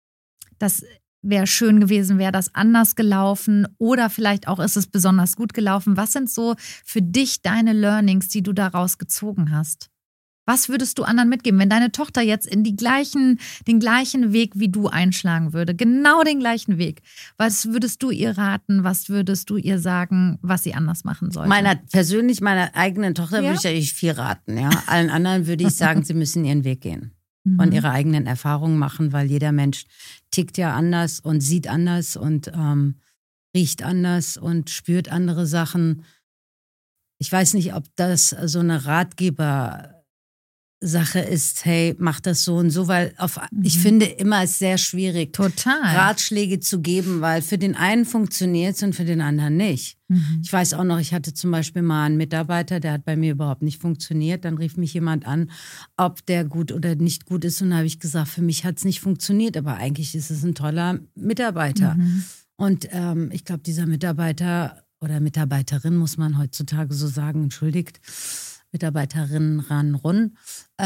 das wäre schön gewesen, wäre das anders gelaufen oder vielleicht auch ist es besonders gut gelaufen. Was sind so für dich deine Learnings, die du daraus gezogen hast? Was würdest du anderen mitgeben, wenn deine Tochter jetzt in den gleichen Weg wie du einschlagen würde? Genau den gleichen Weg. Was würdest du ihr raten? Was würdest du ihr sagen, was sie anders machen sollte? Meiner eigenen Tochter würde ich eigentlich viel raten. Ja? Allen anderen würde ich sagen, sie müssen ihren Weg gehen und ihre eigenen Erfahrungen machen, weil jeder Mensch tickt ja anders und sieht anders und riecht anders und spürt andere Sachen. Ich weiß nicht, ob das so eine Ratgeber Sache ist, hey, mach das so und so, weil ich finde immer es ist sehr schwierig, total Ratschläge zu geben, weil für den einen funktioniert es und für den anderen nicht. Ich weiß auch noch, ich hatte zum Beispiel mal einen Mitarbeiter, der hat bei mir überhaupt nicht funktioniert. Dann rief mich jemand an, ob der gut oder nicht gut ist und dann habe ich gesagt, für mich hat es nicht funktioniert, aber eigentlich ist es ein toller Mitarbeiter. Und ich glaube, dieser Mitarbeiter oder Mitarbeiterin, muss man heutzutage so sagen, entschuldigt, Mitarbeiterin Run,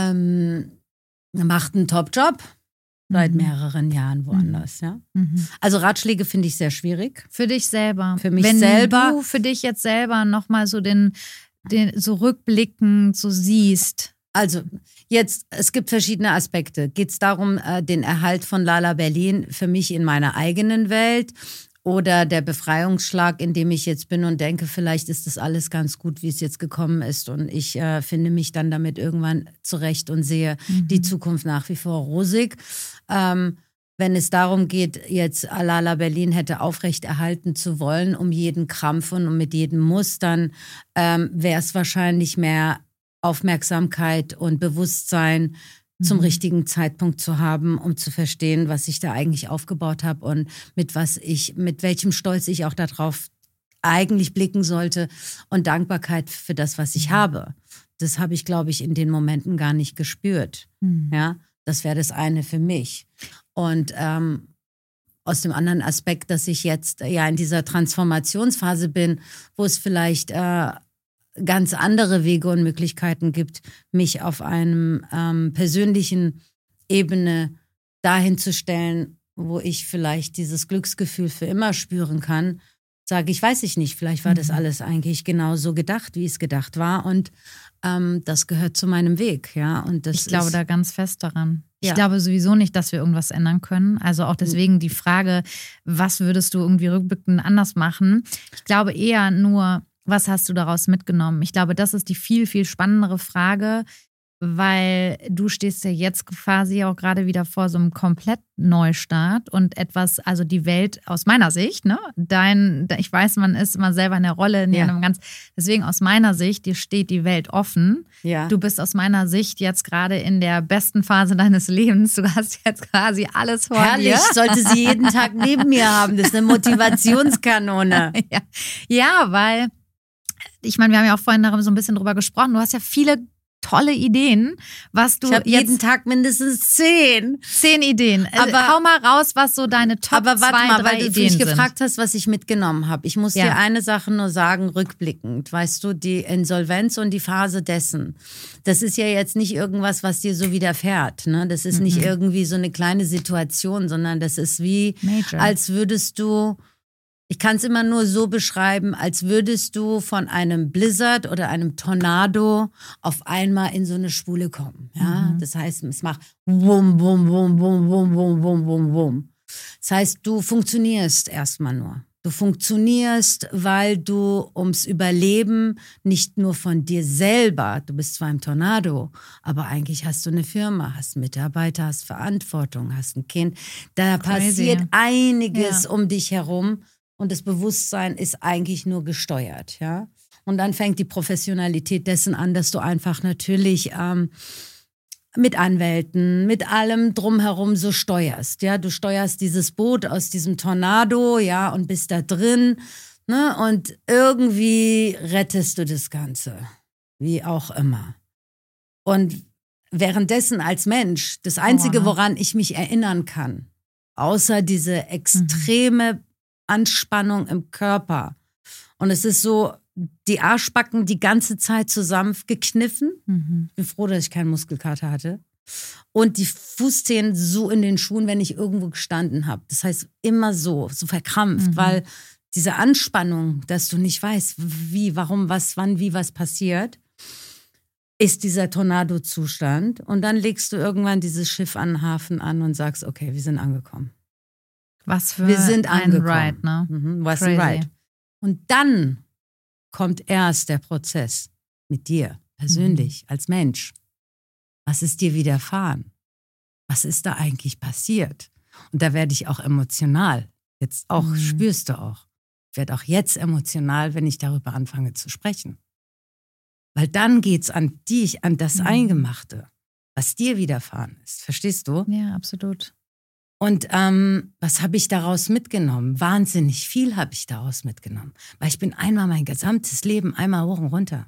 macht einen Top-Job seit mehreren Jahren woanders. Ja? Also Ratschläge finde ich sehr schwierig. Für dich selber. Für mich selber. Wenn du für dich jetzt selber nochmal so den so rückblickend so siehst. Also jetzt, es gibt verschiedene Aspekte. Geht es darum, den Erhalt von Lala Berlin für mich in meiner eigenen Welt oder der Befreiungsschlag, in dem ich jetzt bin und denke, vielleicht ist das alles ganz gut, wie es jetzt gekommen ist und ich finde mich dann damit irgendwann zurecht und sehe die Zukunft nach wie vor rosig. Wenn es darum geht, jetzt Lala Berlin hätte aufrechterhalten zu wollen, um jeden Krampf und mit jedem Muss, dann wäre es wahrscheinlich mehr Aufmerksamkeit und Bewusstsein zum richtigen Zeitpunkt zu haben, um zu verstehen, was ich da eigentlich aufgebaut habe und mit welchem Stolz ich auch darauf eigentlich blicken sollte und Dankbarkeit für das, was ich habe. Das habe ich, glaube ich, in den Momenten gar nicht gespürt. Ja, das wäre das eine für mich. Und aus dem anderen Aspekt, dass ich jetzt ja in dieser Transformationsphase bin, wo es vielleicht ganz andere Wege und Möglichkeiten gibt, mich auf einem persönlichen Ebene dahin zu stellen, wo ich vielleicht dieses Glücksgefühl für immer spüren kann, sage ich, weiß ich nicht, vielleicht war das alles eigentlich genau so gedacht, wie es gedacht war und das gehört zu meinem Weg, ja. Und das ich glaube da ganz fest daran. Ja. Ich glaube sowieso nicht, dass wir irgendwas ändern können. Also auch deswegen die Frage, was würdest du irgendwie rückblickend anders machen? Ich glaube eher nur, was hast du daraus mitgenommen? Ich glaube, das ist die viel, viel spannendere Frage, weil du stehst ja jetzt quasi auch gerade wieder vor so einem komplett Neustart und etwas, also die Welt aus meiner Sicht, ne? Ich weiß, man ist immer selber in der Rolle, in einem deswegen aus meiner Sicht, dir steht die Welt offen. Ja. Du bist aus meiner Sicht jetzt gerade in der besten Phase deines Lebens. Du hast jetzt quasi alles vor dir. Herrlich, sollte sie jeden Tag neben mir haben. Das ist eine Motivationskanone. Ja, weil, ich meine, wir haben ja auch vorhin darüber so ein bisschen drüber gesprochen. Du hast ja viele tolle Ideen, was du ich habe jeden Tag mindestens 10. 10 Ideen. Aber hau mal raus, was so deine Top aber warte 2, mal, 3 weil du Ideen mich sind. gefragt hast, was ich mitgenommen habe. Ich muss dir eine Sache nur sagen, rückblickend. Weißt du, die Insolvenz und die Phase dessen. Das ist ja jetzt nicht irgendwas, was dir so widerfährt. Ne? Das ist nicht irgendwie so eine kleine Situation, sondern das ist wie, Major. als würdest du, ich kann es immer nur so beschreiben, als würdest du von einem Blizzard oder einem Tornado auf einmal in so eine Spule kommen. Ja? Das heißt, es macht wum, wum, wum, wum, wum, wum, wum, wum, wum. Das heißt, du funktionierst erstmal nur. Du funktionierst, weil du ums Überleben nicht nur von dir selber, du bist zwar im Tornado, aber eigentlich hast du eine Firma, hast Mitarbeiter, hast Verantwortung, hast ein Kind. Da passiert einiges um dich herum. Und das Bewusstsein ist eigentlich nur gesteuert, ja. Und dann fängt die Professionalität dessen an, dass du einfach natürlich mit Anwälten, mit allem drumherum so steuerst, ja. Du steuerst dieses Boot aus diesem Tornado, ja, und bist da drin, ne. Und irgendwie rettest du das Ganze, wie auch immer. Und währenddessen als Mensch, das Einzige, woran ich mich erinnern kann, außer diese extreme Anspannung im Körper. Und es ist so, die Arschbacken die ganze Zeit zusammen gekniffen. Ich bin froh, dass ich keinen Muskelkater hatte. Und die Fußzehen so in den Schuhen, wenn ich irgendwo gestanden habe. Das heißt, immer so verkrampft, weil diese Anspannung, dass du nicht weißt, wie, warum, was, wann, wie was passiert, ist dieser Tornado-Zustand. Und dann legst du irgendwann dieses Schiff an den Hafen an und sagst, okay, wir sind angekommen. Was für wir sind ein angekommen. Ride, ne? Was ein Ride. Und dann kommt erst der Prozess mit dir persönlich als Mensch. Was ist dir widerfahren? Was ist da eigentlich passiert? Und da werde ich auch emotional. Jetzt auch, spürst du auch. Ich werde auch jetzt emotional, wenn ich darüber anfange zu sprechen. Weil dann geht's an dich, an das Eingemachte, was dir widerfahren ist. Verstehst du? Ja, absolut. Und was habe ich daraus mitgenommen? Wahnsinnig viel habe ich daraus mitgenommen. Weil ich bin einmal mein gesamtes Leben einmal hoch und runter.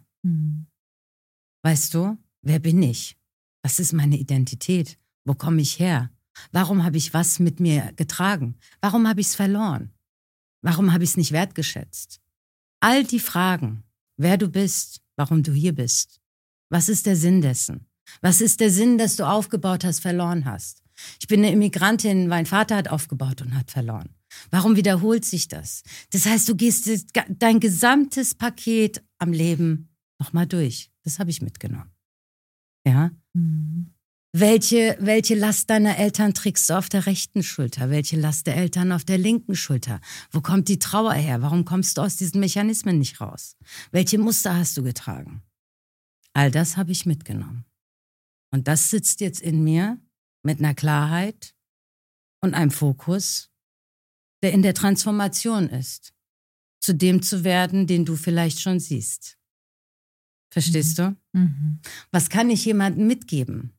Weißt du, wer bin ich? Was ist meine Identität? Wo komme ich her? Warum habe ich was mit mir getragen? Warum habe ich es verloren? Warum habe ich es nicht wertgeschätzt? All die Fragen, wer du bist, warum du hier bist. Was ist der Sinn dessen? Was ist der Sinn, dass du aufgebaut hast, verloren hast? Ich bin eine Immigrantin, mein Vater hat aufgebaut und hat verloren. Warum wiederholt sich das? Das heißt, du gehst dein gesamtes Paket am Leben nochmal durch. Das habe ich mitgenommen. Ja? Welche Last deiner Eltern trägst du auf der rechten Schulter? Welche Last der Eltern auf der linken Schulter? Wo kommt die Trauer her? Warum kommst du aus diesen Mechanismen nicht raus? Welche Muster hast du getragen? All das habe ich mitgenommen. Und das sitzt jetzt in mir mit einer Klarheit und einem Fokus, der in der Transformation ist, zu dem zu werden, den du vielleicht schon siehst. Verstehst du? Was kann ich jemandem mitgeben?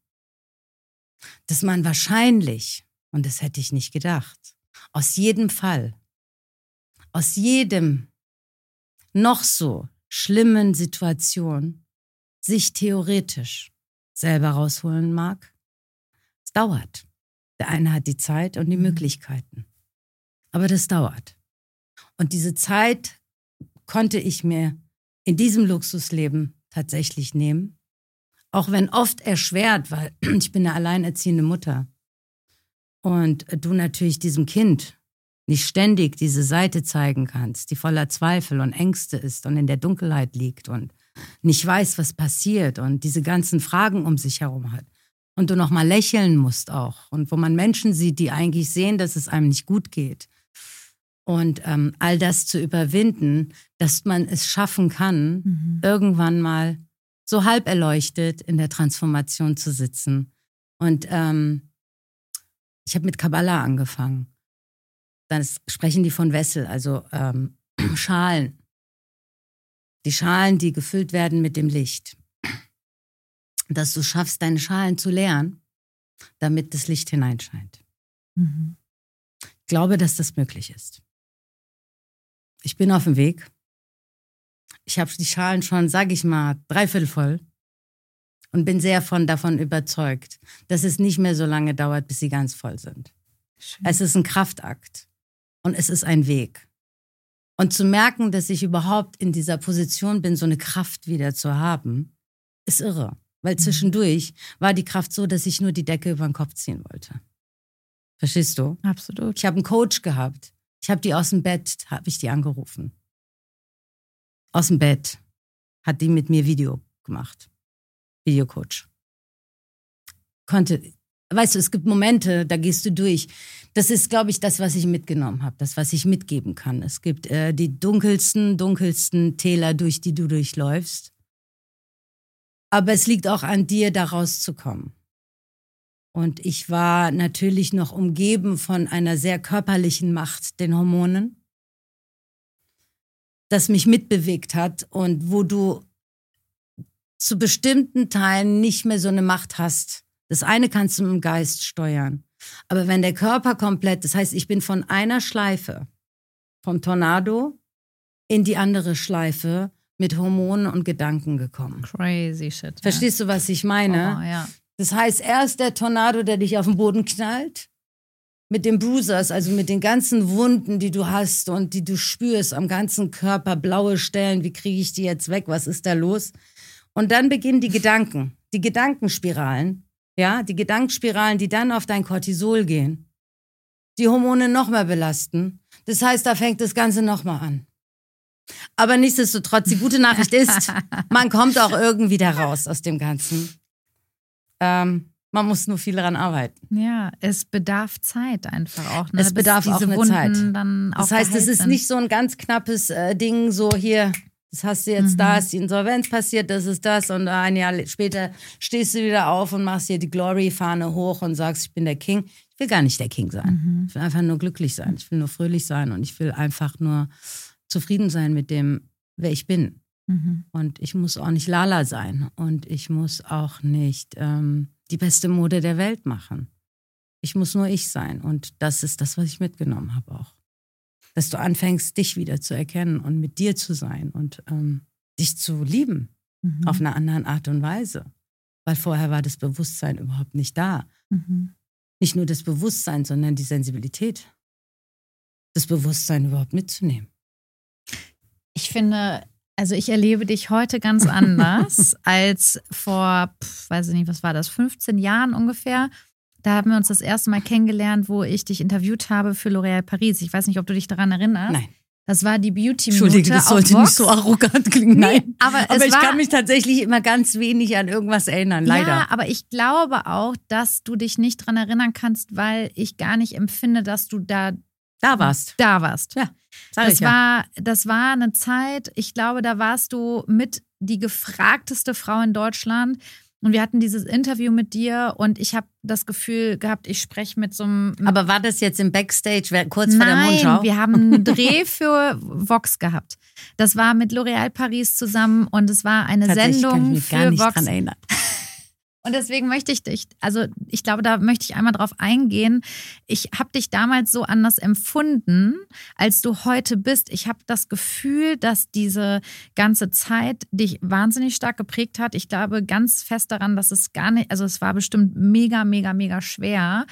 Dass man wahrscheinlich, und das hätte ich nicht gedacht, aus jedem Fall, aus jedem noch so schlimmen Situation sich theoretisch selber rausholen mag. Es dauert. Der eine hat die Zeit und die Möglichkeiten. Aber das dauert. Und diese Zeit konnte ich mir in diesem Luxusleben tatsächlich nehmen. Auch wenn oft erschwert, weil ich bin eine alleinerziehende Mutter. Und du natürlich diesem Kind nicht ständig diese Seite zeigen kannst, die voller Zweifel und Ängste ist und in der Dunkelheit liegt und nicht weiß, was passiert und diese ganzen Fragen um sich herum hat. Und du noch mal lächeln musst auch. Und wo man Menschen sieht, die eigentlich sehen, dass es einem nicht gut geht. Und all das zu überwinden, dass man es schaffen kann, irgendwann mal so halb erleuchtet in der Transformation zu sitzen. Und ich habe mit Kabbalah angefangen. Dann sprechen die von Wessel, also Schalen. Die Schalen, die gefüllt werden mit dem Licht. Dass du schaffst, deine Schalen zu leeren, damit das Licht hineinscheint. Ich glaube, dass das möglich ist. Ich bin auf dem Weg. Ich habe die Schalen schon, sage ich mal, 3/4 voll und bin sehr davon überzeugt, dass es nicht mehr so lange dauert, bis sie ganz voll sind. Schön. Es ist ein Kraftakt und es ist ein Weg. Und zu merken, dass ich überhaupt in dieser Position bin, so eine Kraft wieder zu haben, ist irre. Weil zwischendurch war die Kraft so, dass ich nur die Decke über den Kopf ziehen wollte. Verstehst du? Absolut. Ich habe einen Coach gehabt. Ich habe die aus dem Bett, habe ich die angerufen. Aus dem Bett hat die mit mir Video gemacht. Videocoach. Weißt du, es gibt Momente, da gehst du durch. Das ist, glaube ich, das, was ich mitgenommen habe, das, was ich mitgeben kann. Es gibt die dunkelsten Täler, durch die du durchläufst. Aber es liegt auch an dir, da rauszukommen. Und ich war natürlich noch umgeben von einer sehr körperlichen Macht, den Hormonen, das mich mitbewegt hat und wo du zu bestimmten Teilen nicht mehr so eine Macht hast. Das eine kannst du mit dem Geist steuern. Aber wenn der Körper komplett, das heißt, ich bin von einer Schleife, vom Tornado in die andere Schleife mit Hormonen und Gedanken gekommen. Crazy shit. Verstehst du, was ich meine? Oh, ja. Das heißt, erst der Tornado, der dich auf den Boden knallt, mit den Bruisers, also mit den ganzen Wunden, die du hast und die du spürst am ganzen Körper, blaue Stellen, wie kriege ich die jetzt weg, was ist da los? Und dann beginnen die Gedankenspiralen, ja, die Gedankenspiralen, die dann auf dein Cortisol gehen, die Hormone noch mehr belasten. Das heißt, da fängt das Ganze noch mal an. Aber nichtsdestotrotz, die gute Nachricht ist, man kommt auch irgendwie da raus aus dem Ganzen. Man muss nur viel daran arbeiten. Ja, es bedarf Zeit einfach auch. Ne? Es bedarf auch eine Wunden Zeit. Dann auch das heißt, es ist sind. nicht so ein ganz knappes Ding, so hier, das hast du jetzt, da ist die Insolvenz passiert, das ist das und ein Jahr später stehst du wieder auf und machst hier die Glory-Fahne hoch und sagst, ich bin der King. Ich will gar nicht der King sein. Ich will einfach nur glücklich sein. Ich will nur fröhlich sein und ich will einfach nur zufrieden sein mit dem, wer ich bin. Und ich muss auch nicht Lala sein und ich muss auch nicht die beste Mode der Welt machen. Ich muss nur ich sein und das ist das, was ich mitgenommen habe auch. Dass du anfängst, dich wieder zu erkennen und mit dir zu sein und dich zu lieben auf einer anderen Art und Weise. Weil vorher war das Bewusstsein überhaupt nicht da. Nicht nur das Bewusstsein, sondern die Sensibilität, das Bewusstsein überhaupt mitzunehmen. Ich finde, also ich erlebe dich heute ganz anders als vor, weiß ich nicht, was war das, 15 Jahren ungefähr. Da haben wir uns das erste Mal kennengelernt, wo ich dich interviewt habe für L'Oréal Paris. Ich weiß nicht, ob du dich daran erinnerst. Nein. Das war die Beauty-Minute. Entschuldige, das sollte nicht so arrogant klingen. Nein, nee, aber ich kann mich tatsächlich immer ganz wenig an irgendwas erinnern, leider. Ja, aber ich glaube auch, dass du dich nicht dran erinnern kannst, weil ich gar nicht empfinde, dass du da warst. Ja, das war eine Zeit, ich glaube, da warst du mit die gefragteste Frau in Deutschland. Und wir hatten dieses Interview mit dir und ich habe das Gefühl gehabt, ich spreche mit so einem... Aber war das jetzt im Backstage, kurz vor der Mondschau? Nein, wir haben einen Dreh für Vox gehabt. Das war mit L'Oréal Paris zusammen und es war eine Sendung kann ich mich für gar nicht Vox. Dran erinnern. Und deswegen möchte ich dich, also ich glaube, da möchte ich einmal drauf eingehen. Ich habe dich damals so anders empfunden, als du heute bist. Ich habe das Gefühl, dass diese ganze Zeit dich wahnsinnig stark geprägt hat. Ich glaube ganz fest daran, dass es gar nicht, also es war bestimmt mega, mega, mega schwer.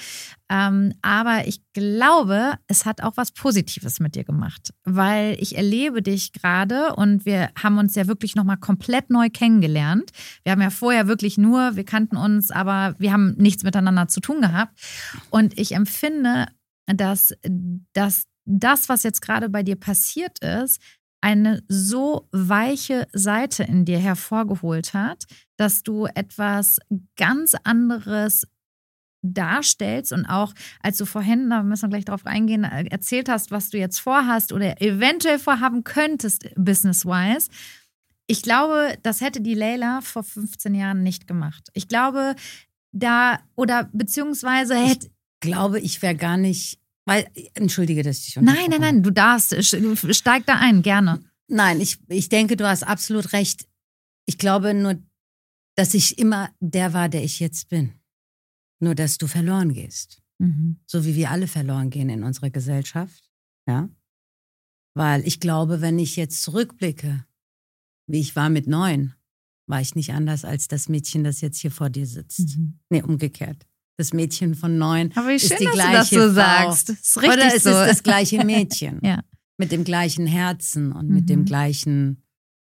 Aber ich glaube, es hat auch was Positives mit dir gemacht, weil ich erlebe dich gerade und wir haben uns ja wirklich nochmal komplett neu kennengelernt. Wir haben ja vorher wirklich wir kannten uns, aber wir haben nichts miteinander zu tun gehabt. Und ich empfinde, dass das, was jetzt gerade bei dir passiert ist, eine so weiche Seite in dir hervorgeholt hat, dass du etwas ganz anderes darstellst und auch, als du vorhin, da müssen wir gleich drauf eingehen, erzählt hast, was du jetzt vorhast oder eventuell vorhaben könntest, business-wise. Ich glaube, das hätte die Leila vor 15 Jahren nicht gemacht. Ich glaube, beziehungsweise hätte... Ich glaube, ich wäre gar nicht... Entschuldige, dass ich dich Nein, du darfst, steig da ein, gerne. Nein, ich denke, du hast absolut recht. Ich glaube nur, dass ich immer der war, der ich jetzt bin. Nur, dass du verloren gehst. So wie wir alle verloren gehen in unserer Gesellschaft. Ja? Weil ich glaube, wenn ich jetzt zurückblicke, wie ich war mit 9, war ich nicht anders als das Mädchen, das jetzt hier vor dir sitzt. Nee, umgekehrt. Das Mädchen von 9 aber wie ist schön, die dass gleiche du das so Frau. sagst. Das ist richtig oder es so. ist das gleiche Mädchen. Ja. Mit dem gleichen Herzen und mit dem gleichen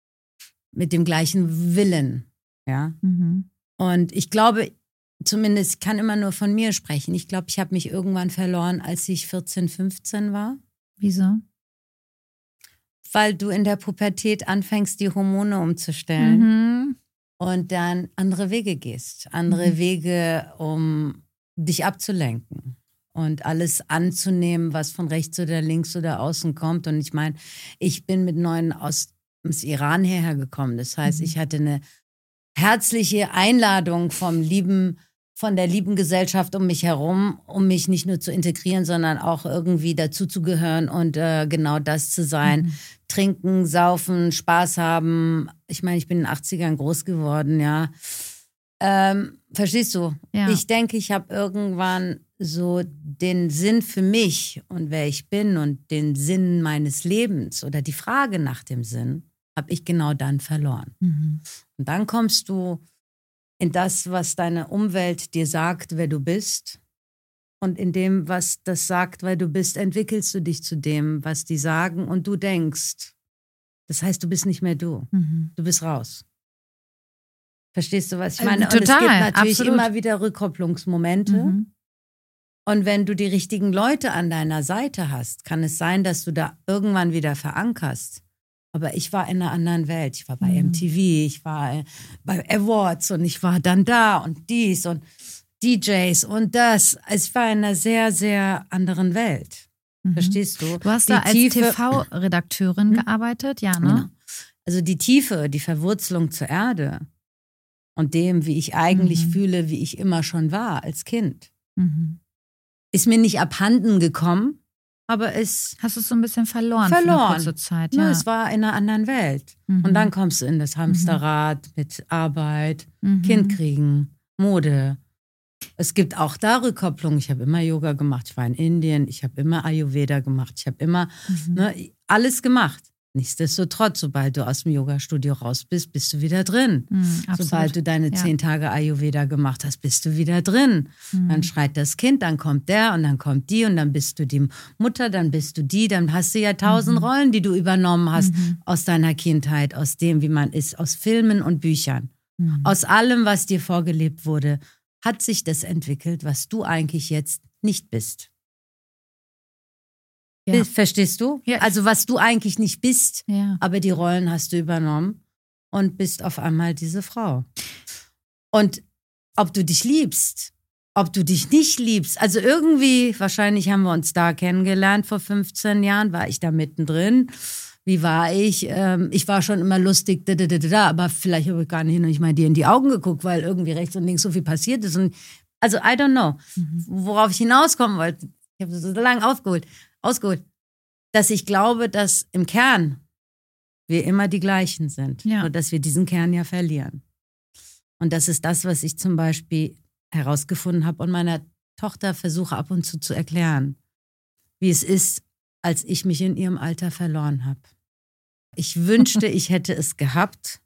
Willen. Ja. Und ich glaube, zumindest, ich kann immer nur von mir sprechen. Ich glaube, ich habe mich irgendwann verloren, als ich 14, 15 war. Wieso? Weil du in der Pubertät anfängst, die Hormone umzustellen und dann andere Wege gehst. Andere Wege, um dich abzulenken und alles anzunehmen, was von rechts oder links oder außen kommt. Und ich meine, ich bin mit 9 aus dem Iran hierher gekommen. Das heißt, ich hatte eine herzliche Einladung von der lieben Gesellschaft um mich herum, um mich nicht nur zu integrieren, sondern auch irgendwie dazuzugehören und genau das zu sein. Trinken, saufen, Spaß haben. Ich meine, ich bin in den 80ern groß geworden, ja. Verstehst du? Ja. Ich denke, ich habe irgendwann so den Sinn für mich und wer ich bin und den Sinn meines Lebens oder die Frage nach dem Sinn, habe ich genau dann verloren. Und dann kommst du in das, was deine Umwelt dir sagt, wer du bist. Und in dem, was das sagt, wer du bist, entwickelst du dich zu dem, was die sagen und du denkst. Das heißt, du bist nicht mehr du. Du bist raus. Verstehst du, was ich meine? Total, und es gibt natürlich absolut. immer wieder Rückkopplungsmomente. Und wenn du die richtigen Leute an deiner Seite hast, kann es sein, dass du da irgendwann wieder verankerst. Aber ich war in einer anderen Welt. Ich war bei MTV, ich war bei Awards und ich war dann da und dies und DJs und das. Es war in einer sehr, sehr anderen Welt. Verstehst du? Du hast da als TV-Redakteurin gearbeitet, ja, ne? Genau. Also die Tiefe, die Verwurzelung zur Erde und dem, wie ich eigentlich fühle, wie ich immer schon war als Kind, ist mir nicht abhanden gekommen, aber es... Hast du es so ein bisschen verloren. Für eine kurze Zeit, ja. Ja, es war in einer anderen Welt. Und dann kommst du in das Hamsterrad mit Arbeit, Kind kriegen, Mode. Es gibt auch da Rückkopplung. Ich habe immer Yoga gemacht. Ich war in Indien. Ich habe immer Ayurveda gemacht. Ich habe immer alles gemacht. Nichtsdestotrotz, sobald du aus dem Yoga-Studio raus bist, bist du wieder drin. Sobald du deine 10 Tage Ayurveda gemacht hast, bist du wieder drin. Dann schreit das Kind, dann kommt der und dann kommt die und dann bist du die Mutter, dann bist du die. Dann hast du ja 1000 Rollen, die du übernommen hast aus deiner Kindheit, aus dem, wie man ist, aus Filmen und Büchern. Aus allem, was dir vorgelebt wurde, hat sich das entwickelt, was du eigentlich jetzt nicht bist. Ja. Verstehst du? Ja. Also was du eigentlich nicht bist, Ja. aber die Rollen hast du übernommen und bist auf einmal diese Frau. Und ob du dich liebst, ob du dich nicht liebst, also irgendwie, wahrscheinlich haben wir uns da kennengelernt vor 15 Jahren, war ich da mittendrin. Wie war ich? Ich war schon immer lustig, aber vielleicht habe ich gar nicht mal dir in die Augen geguckt, weil irgendwie rechts und links so viel passiert ist. Und also I don't know, worauf ich hinauskommen wollte. Ich habe so lange ausgeholt, dass ich glaube, dass im Kern wir immer die gleichen sind. Ja. Nur dass wir diesen Kern ja verlieren. Und das ist das, was ich zum Beispiel herausgefunden habe und meiner Tochter versuche ab und zu erklären, wie es ist, als ich mich in ihrem Alter verloren habe. Ich wünschte, ich hätte es gehabt,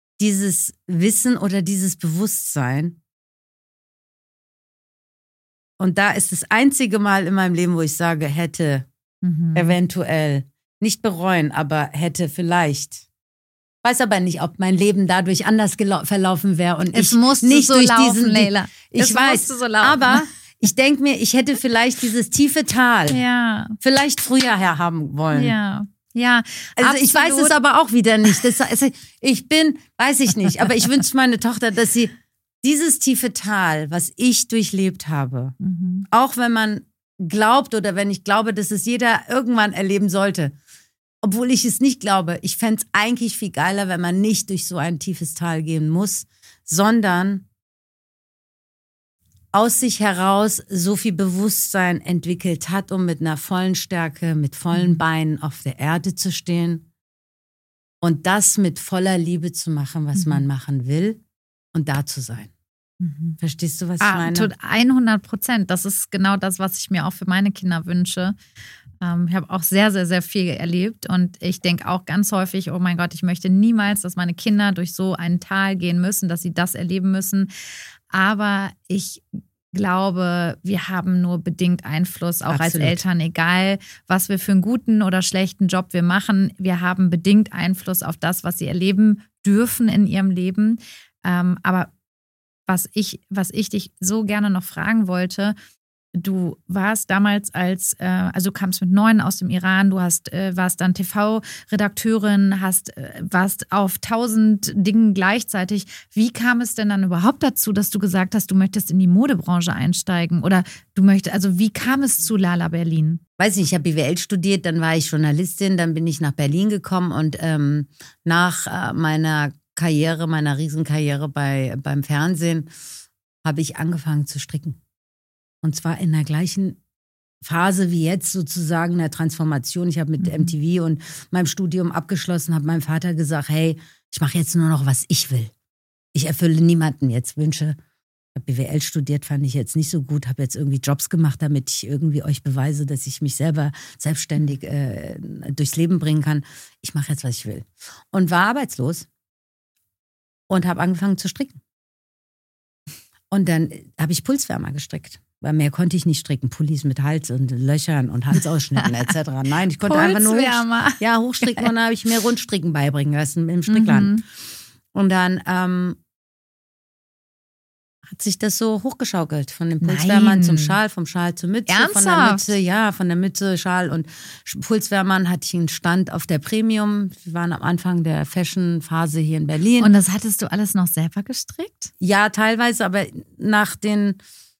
dieses Wissen oder dieses Bewusstsein, Und da ist das einzige Mal in meinem Leben, wo ich sage, hätte, eventuell, nicht bereuen, aber hätte vielleicht. Weiß aber nicht, ob mein Leben dadurch anders verlaufen wäre und Es ich musste nicht so durch laufen, diesen. Leila. Ich Es weiß, musste so laufen. aber ich denke mir, ich hätte vielleicht dieses tiefe Tal vielleicht früher haben wollen. Ja, Also absolut. ich weiß es aber auch wieder nicht. Weiß ich nicht, aber ich wünsche meine Tochter, dass sie dieses tiefe Tal, was ich durchlebt habe, auch wenn man glaubt oder wenn ich glaube, dass es jeder irgendwann erleben sollte, obwohl ich es nicht glaube, ich fände es eigentlich viel geiler, wenn man nicht durch so ein tiefes Tal gehen muss, sondern aus sich heraus so viel Bewusstsein entwickelt hat, um mit einer vollen Stärke, mit vollen Beinen auf der Erde zu stehen und das mit voller Liebe zu machen, was man machen will und da zu sein. Verstehst du, was ich meine? 100%. Das ist genau das, was ich mir auch für meine Kinder wünsche. Ich habe auch sehr, sehr, sehr viel erlebt und ich denke auch ganz häufig, oh mein Gott, ich möchte niemals, dass meine Kinder durch so ein Tal gehen müssen, dass sie das erleben müssen. Aber ich glaube, wir haben nur bedingt Einfluss, auch als Eltern, egal was wir für einen guten oder schlechten Job wir machen. Wir haben bedingt Einfluss auf das, was sie erleben dürfen in ihrem Leben. Aber was ich dich so gerne noch fragen wollte, du warst damals du kamst mit 9 aus dem Iran, du warst dann TV-Redakteurin, warst auf 1000 Dingen gleichzeitig. Wie kam es denn dann überhaupt dazu, dass du gesagt hast, du möchtest in die Modebranche einsteigen? Oder wie kam es zu Lala Berlin? Weiß nicht, ich habe BWL studiert, dann war ich Journalistin, dann bin ich nach Berlin gekommen und nach meiner Riesenkarriere beim Fernsehen, habe ich angefangen zu stricken. Und zwar in der gleichen Phase wie jetzt sozusagen in der Transformation. Ich habe mit MTV und meinem Studium abgeschlossen, habe meinem Vater gesagt, hey, ich mache jetzt nur noch, was ich will. Ich erfülle niemanden jetzt Wünsche. Ich habe BWL studiert, fand ich jetzt nicht so gut, habe jetzt irgendwie Jobs gemacht, damit ich irgendwie euch beweise, dass ich mich selber selbstständig durchs Leben bringen kann. Ich mache jetzt, was ich will. Und war arbeitslos und habe angefangen zu stricken. Und dann habe ich Pulswärmer gestrickt. Weil mehr konnte ich nicht stricken. Pullis mit Hals und Löchern und Halsausschnitten etc. Nein, ich konnte einfach nur hochstricken und dann habe ich mir Rundstricken beibringen lassen im Strickland. Und dann hat sich das so hochgeschaukelt. Von dem Pulswärmern zum Schal, vom Schal zur Mütze. Ernsthaft? Von der Mütze, Schal und Pulswärmern hatte ich einen Stand auf der Premium. Wir waren am Anfang der Fashion-Phase hier in Berlin. Und das hattest du alles noch selber gestrickt? Ja, teilweise, aber nach den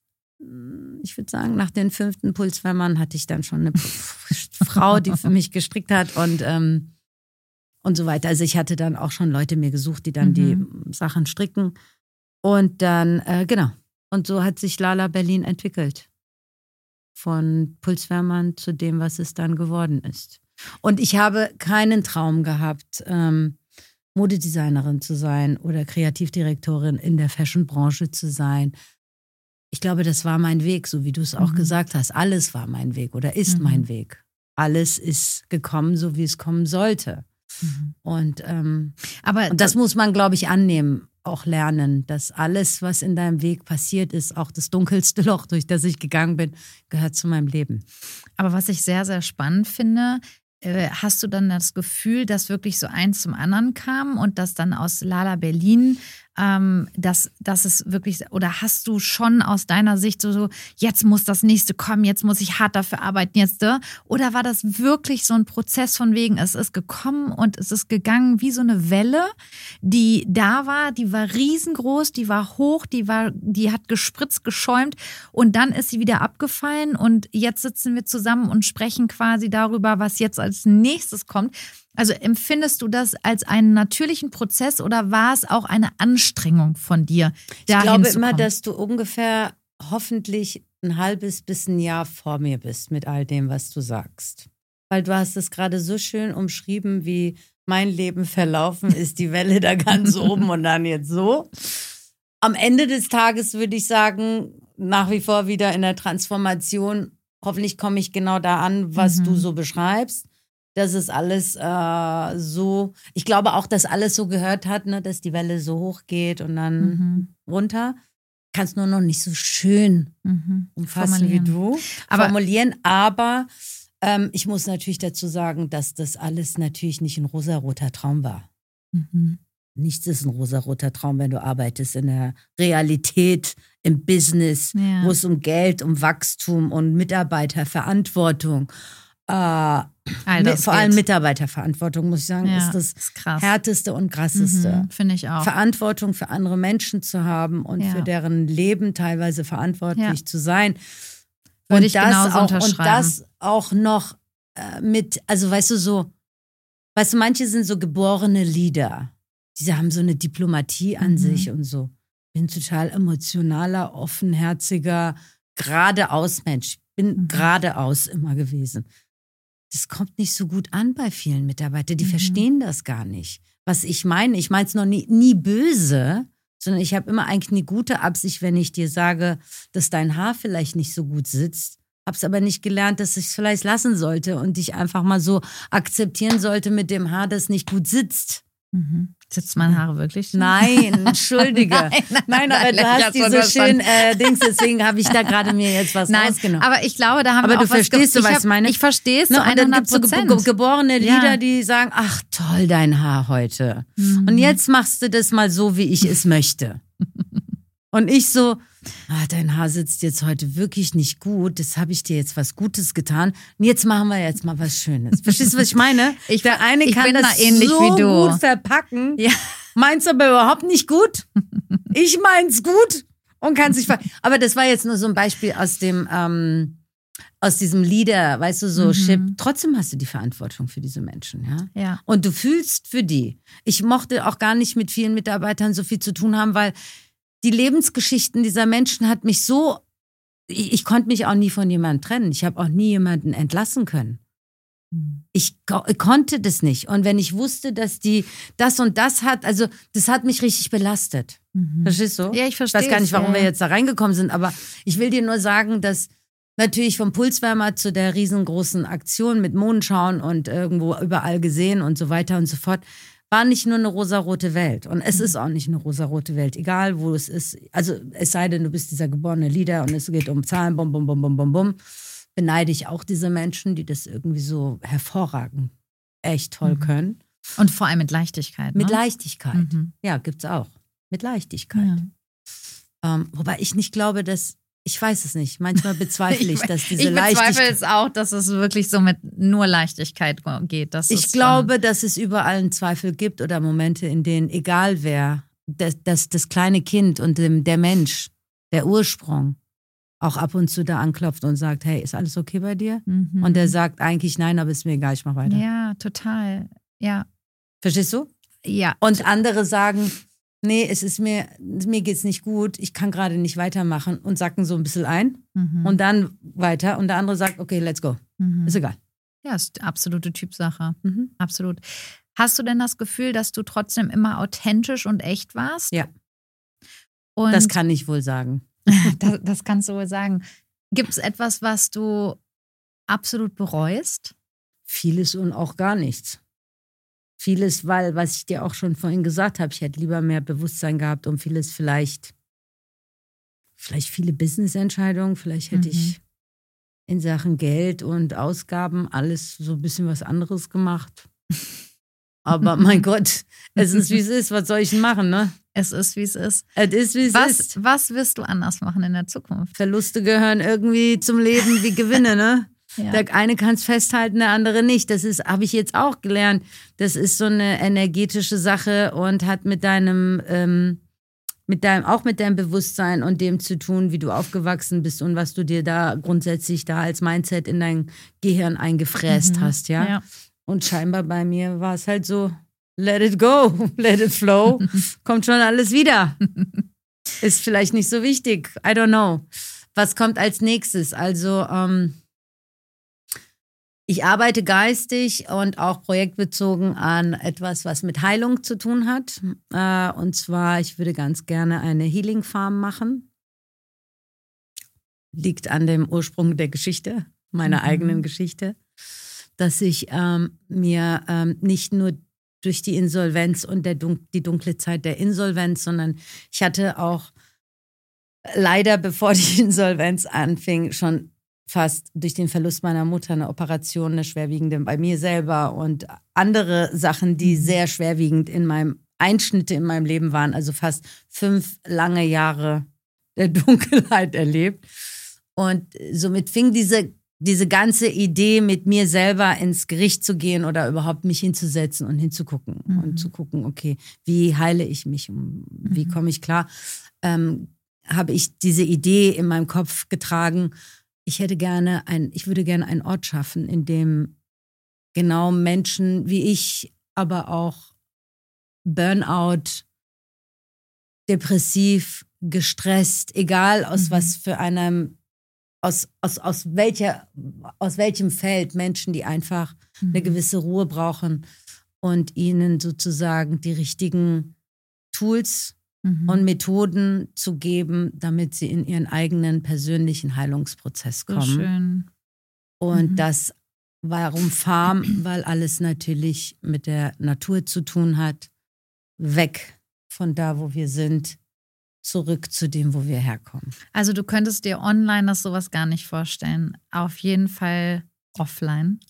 5. Pulswärmern hatte ich dann schon eine Frau, die für mich gestrickt hat und so weiter. Also ich hatte dann auch schon Leute mir gesucht, die dann die Sachen stricken. Und dann, genau. Und so hat sich Lala Berlin entwickelt. Von Pulswärmern zu dem, was es dann geworden ist. Und ich habe keinen Traum gehabt, Modedesignerin zu sein oder Kreativdirektorin in der Fashionbranche zu sein. Ich glaube, das war mein Weg, so wie du es auch gesagt hast. Alles war mein Weg oder ist mein Weg. Alles ist gekommen, so wie es kommen sollte. Und das muss man, glaube ich, annehmen, auch lernen, dass alles, was in deinem Weg passiert ist, auch das dunkelste Loch, durch das ich gegangen bin, gehört zu meinem Leben. Aber was ich sehr, sehr spannend finde, hast du dann das Gefühl, dass wirklich so eins zum anderen kam und dass dann aus Lala Berlin, dass es wirklich, oder hast du schon aus deiner Sicht so, jetzt muss das nächste kommen, jetzt muss ich hart dafür arbeiten, oder war das wirklich so ein Prozess von wegen, es ist gekommen und es ist gegangen wie so eine Welle, die da war, die war riesengroß, die war hoch, die hat gespritzt, geschäumt und dann ist sie wieder abgefallen und jetzt sitzen wir zusammen und sprechen quasi darüber, was jetzt als nächstes kommt. Also empfindest du das als einen natürlichen Prozess oder war es auch eine Anstrengung von dir, dahin Ich glaube zu kommen? immer, dass du ungefähr hoffentlich ein halbes bis ein Jahr vor mir bist mit all dem, was du sagst. Weil du hast es gerade so schön umschrieben, wie mein Leben verlaufen ist, die Welle da ganz oben und dann jetzt so. Am Ende des Tages würde ich sagen, nach wie vor wieder in der Transformation. Hoffentlich komme ich genau da an, was du so beschreibst. Dass es alles so, ich glaube auch, dass alles so gehört hat, ne, dass die Welle so hoch geht und dann runter. kann es nur noch nicht so schön umfassen wie du. Formulieren, aber ich muss natürlich dazu sagen, dass das alles natürlich nicht ein rosaroter Traum war. Nichts ist ein rosaroter Traum, wenn du arbeitest in der Realität, im Business, wo es um Geld, um Wachstum und Mitarbeiterverantwortung, vor allem Mitarbeiterverantwortung, muss ich sagen, ist das härteste und krasseste. Finde ich auch. Verantwortung für andere Menschen zu haben und für deren Leben teilweise verantwortlich zu sein. Würde ich genauso unterschreiben. Und das auch noch also weißt du, manche sind so geborene Leader. Die haben so eine Diplomatie an sich und so. Bin total emotionaler, offenherziger, geradeaus Mensch. Bin geradeaus immer gewesen. Das kommt nicht so gut an bei vielen Mitarbeitern. Die verstehen das gar nicht. Was ich meine es noch nie böse, sondern ich habe immer eigentlich eine gute Absicht, wenn ich dir sage, dass dein Haar vielleicht nicht so gut sitzt. Hab's aber nicht gelernt, dass ich es vielleicht lassen sollte und dich einfach mal so akzeptieren sollte mit dem Haar, das nicht gut sitzt. Sitzt meine Haare wirklich so? Nein, entschuldige. Nein, aber du hast die so schön Dings, deswegen habe ich da gerade mir jetzt was rausgenommen. Aber ich glaube, da haben aber wir auch du verstehst, du was ich meine? Ich verstehe es zu 100%. Und dann gibt's so geborene Lieder, die sagen, ach toll, dein Haar heute. Und jetzt machst du das mal so, wie ich es möchte. Und ich so, dein Haar sitzt jetzt heute wirklich nicht gut, das habe ich dir jetzt was Gutes getan und jetzt machen wir jetzt mal was Schönes. Verstehst du, was ich meine? Der eine kann das so gut verpacken, meint's aber überhaupt nicht gut. Ich mein's gut und kann sich aber das war jetzt nur so ein Beispiel aus diesem Lieder, weißt du, so Chip. Trotzdem hast du die Verantwortung für diese Menschen, ja. Und du fühlst für die. Ich mochte auch gar nicht mit vielen Mitarbeitern so viel zu tun haben, weil die Lebensgeschichten dieser Menschen hat mich so, ich konnte mich auch nie von jemandem trennen. Ich habe auch nie jemanden entlassen können. Ich konnte das nicht. Und wenn ich wusste, dass die das und das hat, also das hat mich richtig belastet. Verstehst du? Ja, ich verstehe. Ich weiß gar nicht, warum wir jetzt da reingekommen sind, aber ich will dir nur sagen, dass natürlich vom Pulswärmer zu der riesengroßen Aktion mit Mondschauen und irgendwo überall gesehen und so weiter und so fort, war nicht nur eine rosarote Welt. Und es ist auch nicht eine rosarote Welt, egal wo es ist. Also es sei denn, du bist dieser geborene Leader und es geht um Zahlen, bum, bum, bum, bum, bum, bum. Beneide ich auch diese Menschen, die das irgendwie so hervorragend, echt toll können. Und vor allem mit Leichtigkeit. Mit Leichtigkeit. Ja, gibt's auch. Mit Leichtigkeit. Ja. Wobei ich nicht glaube, dass ich weiß es nicht. Manchmal bezweifle ich, dass diese Leichtigkeit... Ich bezweifle es auch, dass es wirklich so mit nur Leichtigkeit geht. Ich glaube, dass es überall einen Zweifel gibt oder Momente, in denen, egal wer, das kleine Kind und der Mensch, der Ursprung, auch ab und zu da anklopft und sagt, hey, ist alles okay bei dir? Und der sagt eigentlich, nein, aber ist mir egal, ich mach weiter. Ja, total. Ja. Verstehst du? Ja. Und andere sagen... Nee, mir geht's nicht gut, ich kann gerade nicht weitermachen und sacken so ein bisschen ein und dann weiter und der andere sagt, okay, let's go. Ist egal. Ja, ist absolute Typsache. Absolut. Hast du denn das Gefühl, dass du trotzdem immer authentisch und echt warst? Ja. Und das kann ich wohl sagen. das kannst du wohl sagen. Gibt es etwas, was du absolut bereust? Vieles und auch gar nichts. Vieles, weil, was ich dir auch schon vorhin gesagt habe, ich hätte lieber mehr Bewusstsein gehabt und vieles vielleicht viele Business-Entscheidungen, vielleicht hätte ich in Sachen Geld und Ausgaben alles so ein bisschen was anderes gemacht. Aber mein Gott, es ist, wie es ist, was soll ich denn machen, ne? Es ist, wie es ist. Es ist, wie es ist. Was wirst du anders machen in der Zukunft? Verluste gehören irgendwie zum Leben wie Gewinne, ne? Ja. Der eine kann es festhalten, der andere nicht. Das ist, habe ich jetzt auch gelernt. Das ist so eine energetische Sache und hat mit deinem Bewusstsein und dem zu tun, wie du aufgewachsen bist und was du dir da grundsätzlich da als Mindset in dein Gehirn eingefräst hast, ja. Und scheinbar bei mir war es halt so, let it go, let it flow, kommt schon alles wieder. Ist vielleicht nicht so wichtig, I don't know. Was kommt als nächstes? Also, ich arbeite geistig und auch projektbezogen an etwas, was mit Heilung zu tun hat. Und zwar, ich würde ganz gerne eine Healing Farm machen. Liegt an dem Ursprung der Geschichte, meiner eigenen Geschichte, dass ich mir nicht nur durch die Insolvenz und die dunkle Zeit der Insolvenz, sondern ich hatte auch leider, bevor die Insolvenz anfing, schon fast durch den Verlust meiner Mutter eine Operation, eine schwerwiegende bei mir selber und andere Sachen, die sehr schwerwiegend Einschnitte in meinem Leben waren, also fast 5 lange Jahre der Dunkelheit erlebt. Und somit fing diese ganze Idee, mit mir selber ins Gericht zu gehen oder überhaupt mich hinzusetzen und hinzugucken und zu gucken, okay, wie heile ich mich, wie komme ich klar, habe ich diese Idee in meinem Kopf getragen, ich würde gerne einen Ort schaffen, in dem genau Menschen wie ich, aber auch Burnout, depressiv, gestresst, egal aus was für einem, aus welchem Feld Menschen, die einfach eine gewisse Ruhe brauchen und ihnen sozusagen die richtigen Tools und Methoden zu geben, damit sie in ihren eigenen persönlichen Heilungsprozess kommen. So schön. Und das, warum Farm? Weil alles natürlich mit der Natur zu tun hat. Weg von da, wo wir sind, zurück zu dem, wo wir herkommen. Also du könntest dir online das sowas gar nicht vorstellen. Auf jeden Fall offline.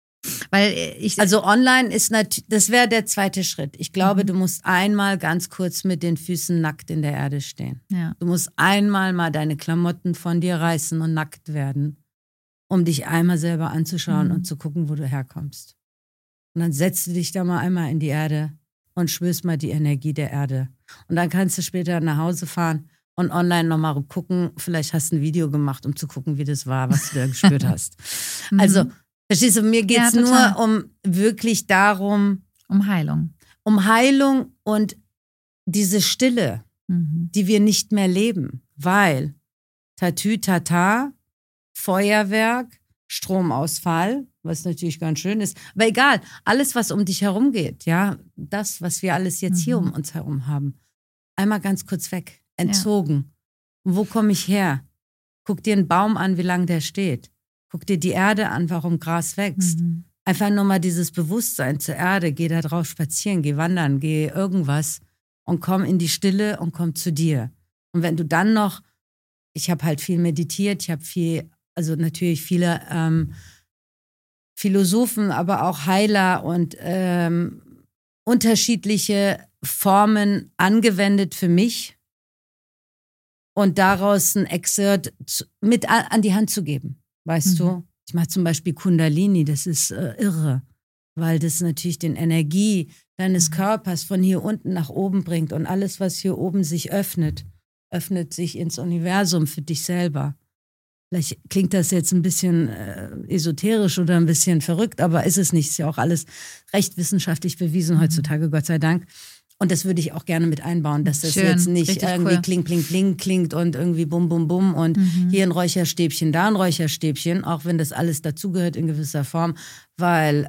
Also online ist natürlich, das wäre der zweite Schritt. Ich glaube, du musst einmal ganz kurz mit den Füßen nackt in der Erde stehen. Ja. Du musst einmal mal deine Klamotten von dir reißen und nackt werden, um dich einmal selber anzuschauen und zu gucken, wo du herkommst. Und dann setzt du dich da mal einmal in die Erde und spürst mal die Energie der Erde. Und dann kannst du später nach Hause fahren und online nochmal gucken. Vielleicht hast du ein Video gemacht, um zu gucken, wie das war, was du da gespürt hast. Also, verstehst du, mir geht es nur um wirklich darum. Um Heilung. Um Heilung und diese Stille, die wir nicht mehr leben. Weil Tatütata, Feuerwerk, Stromausfall, was natürlich ganz schön ist. Aber egal, alles, was um dich herum geht, ja, das, was wir alles jetzt hier um uns herum haben, einmal ganz kurz weg, entzogen. Und wo komme ich her? Guck dir einen Baum an, wie lange der steht. Guck dir die Erde an, warum Gras wächst. Einfach nur mal dieses Bewusstsein zur Erde. Geh da drauf spazieren, geh wandern, geh irgendwas und komm in die Stille und komm zu dir. Und wenn du dann noch, ich habe halt viel meditiert, ich habe natürlich viele Philosophen, aber auch Heiler und unterschiedliche Formen angewendet für mich und daraus ein Exert mit an die Hand zu geben. Weißt du, ich mache zum Beispiel Kundalini, das ist irre, weil das natürlich den Energie deines Körpers von hier unten nach oben bringt und alles, was hier oben sich öffnet sich ins Universum für dich selber. Vielleicht klingt das jetzt ein bisschen esoterisch oder ein bisschen verrückt, aber ist es nicht. Ist ja auch alles recht wissenschaftlich bewiesen heutzutage, Gott sei Dank. Und das würde ich auch gerne mit einbauen, dass das jetzt nicht irgendwie cool. Kling, kling, kling klingt und irgendwie bum, bum, bum und hier ein Räucherstäbchen, da ein Räucherstäbchen, auch wenn das alles dazugehört in gewisser Form, weil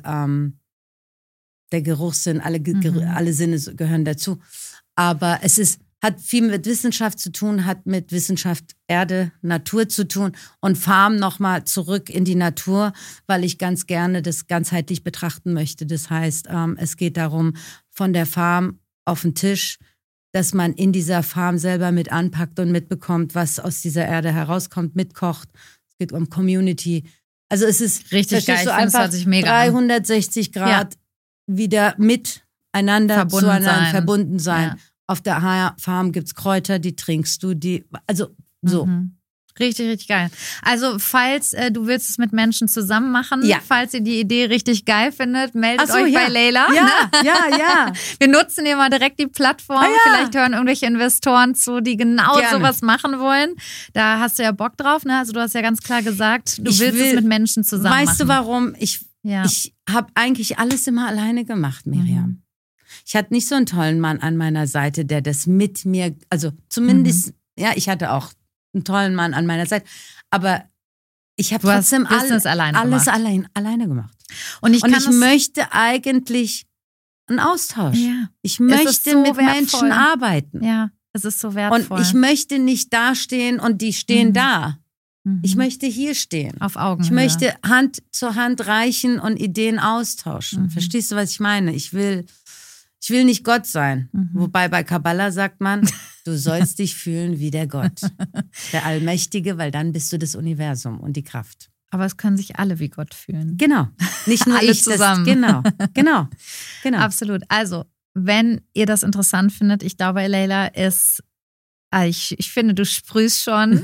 der Geruchssinn, alle Sinne gehören dazu. Aber es hat viel mit Wissenschaft zu tun, hat mit Wissenschaft, Erde, Natur zu tun und Farm nochmal zurück in die Natur, weil ich ganz gerne das ganzheitlich betrachten möchte. Das heißt, es geht darum, von der Farm auf den Tisch, dass man in dieser Farm selber mit anpackt und mitbekommt, was aus dieser Erde herauskommt, mitkocht. Es geht um Community. Also es ist richtig geil, so einfach hört sich mega 360 Grad wieder miteinander verbunden sein. Ja. Auf der Farm gibt's Kräuter, die trinkst du, also so. Richtig, richtig geil. Also falls du willst es mit Menschen zusammen machen, falls ihr die Idee richtig geil findet, meldet euch bei Leila. Ja. Wir nutzen hier mal direkt die Plattform. Vielleicht hören irgendwelche Investoren zu, die genau sowas machen wollen. Da hast du ja Bock drauf, ne? Also du hast ja ganz klar gesagt, du willst es mit Menschen zusammen machen. Weißt du warum? Ich habe eigentlich alles immer alleine gemacht, Miriam. Ich hatte nicht so einen tollen Mann an meiner Seite, der das mit mir, also zumindest, ich hatte auch einen tollen Mann an meiner Seite, aber ich habe trotzdem alles alleine gemacht. Und ich möchte eigentlich einen Austausch. Ja. Ich möchte mit Menschen arbeiten. Ja, es ist so wertvoll. Und ich möchte nicht da stehen und die stehen da. Ich möchte hier stehen. Auf Augenhöhe. Ich möchte Hand zur Hand reichen und Ideen austauschen. Verstehst du, was ich meine? Ich will nicht Gott sein. Wobei bei Kabbalah sagt man, Du sollst dich fühlen wie der Gott, der Allmächtige, weil dann bist du das Universum und die Kraft. Aber es können sich alle wie Gott fühlen. Genau. Nicht nur alle ich zusammen. Genau. Absolut. Also, wenn ihr das interessant findet, ich glaube, Leila ist, ich finde, du sprühst schon.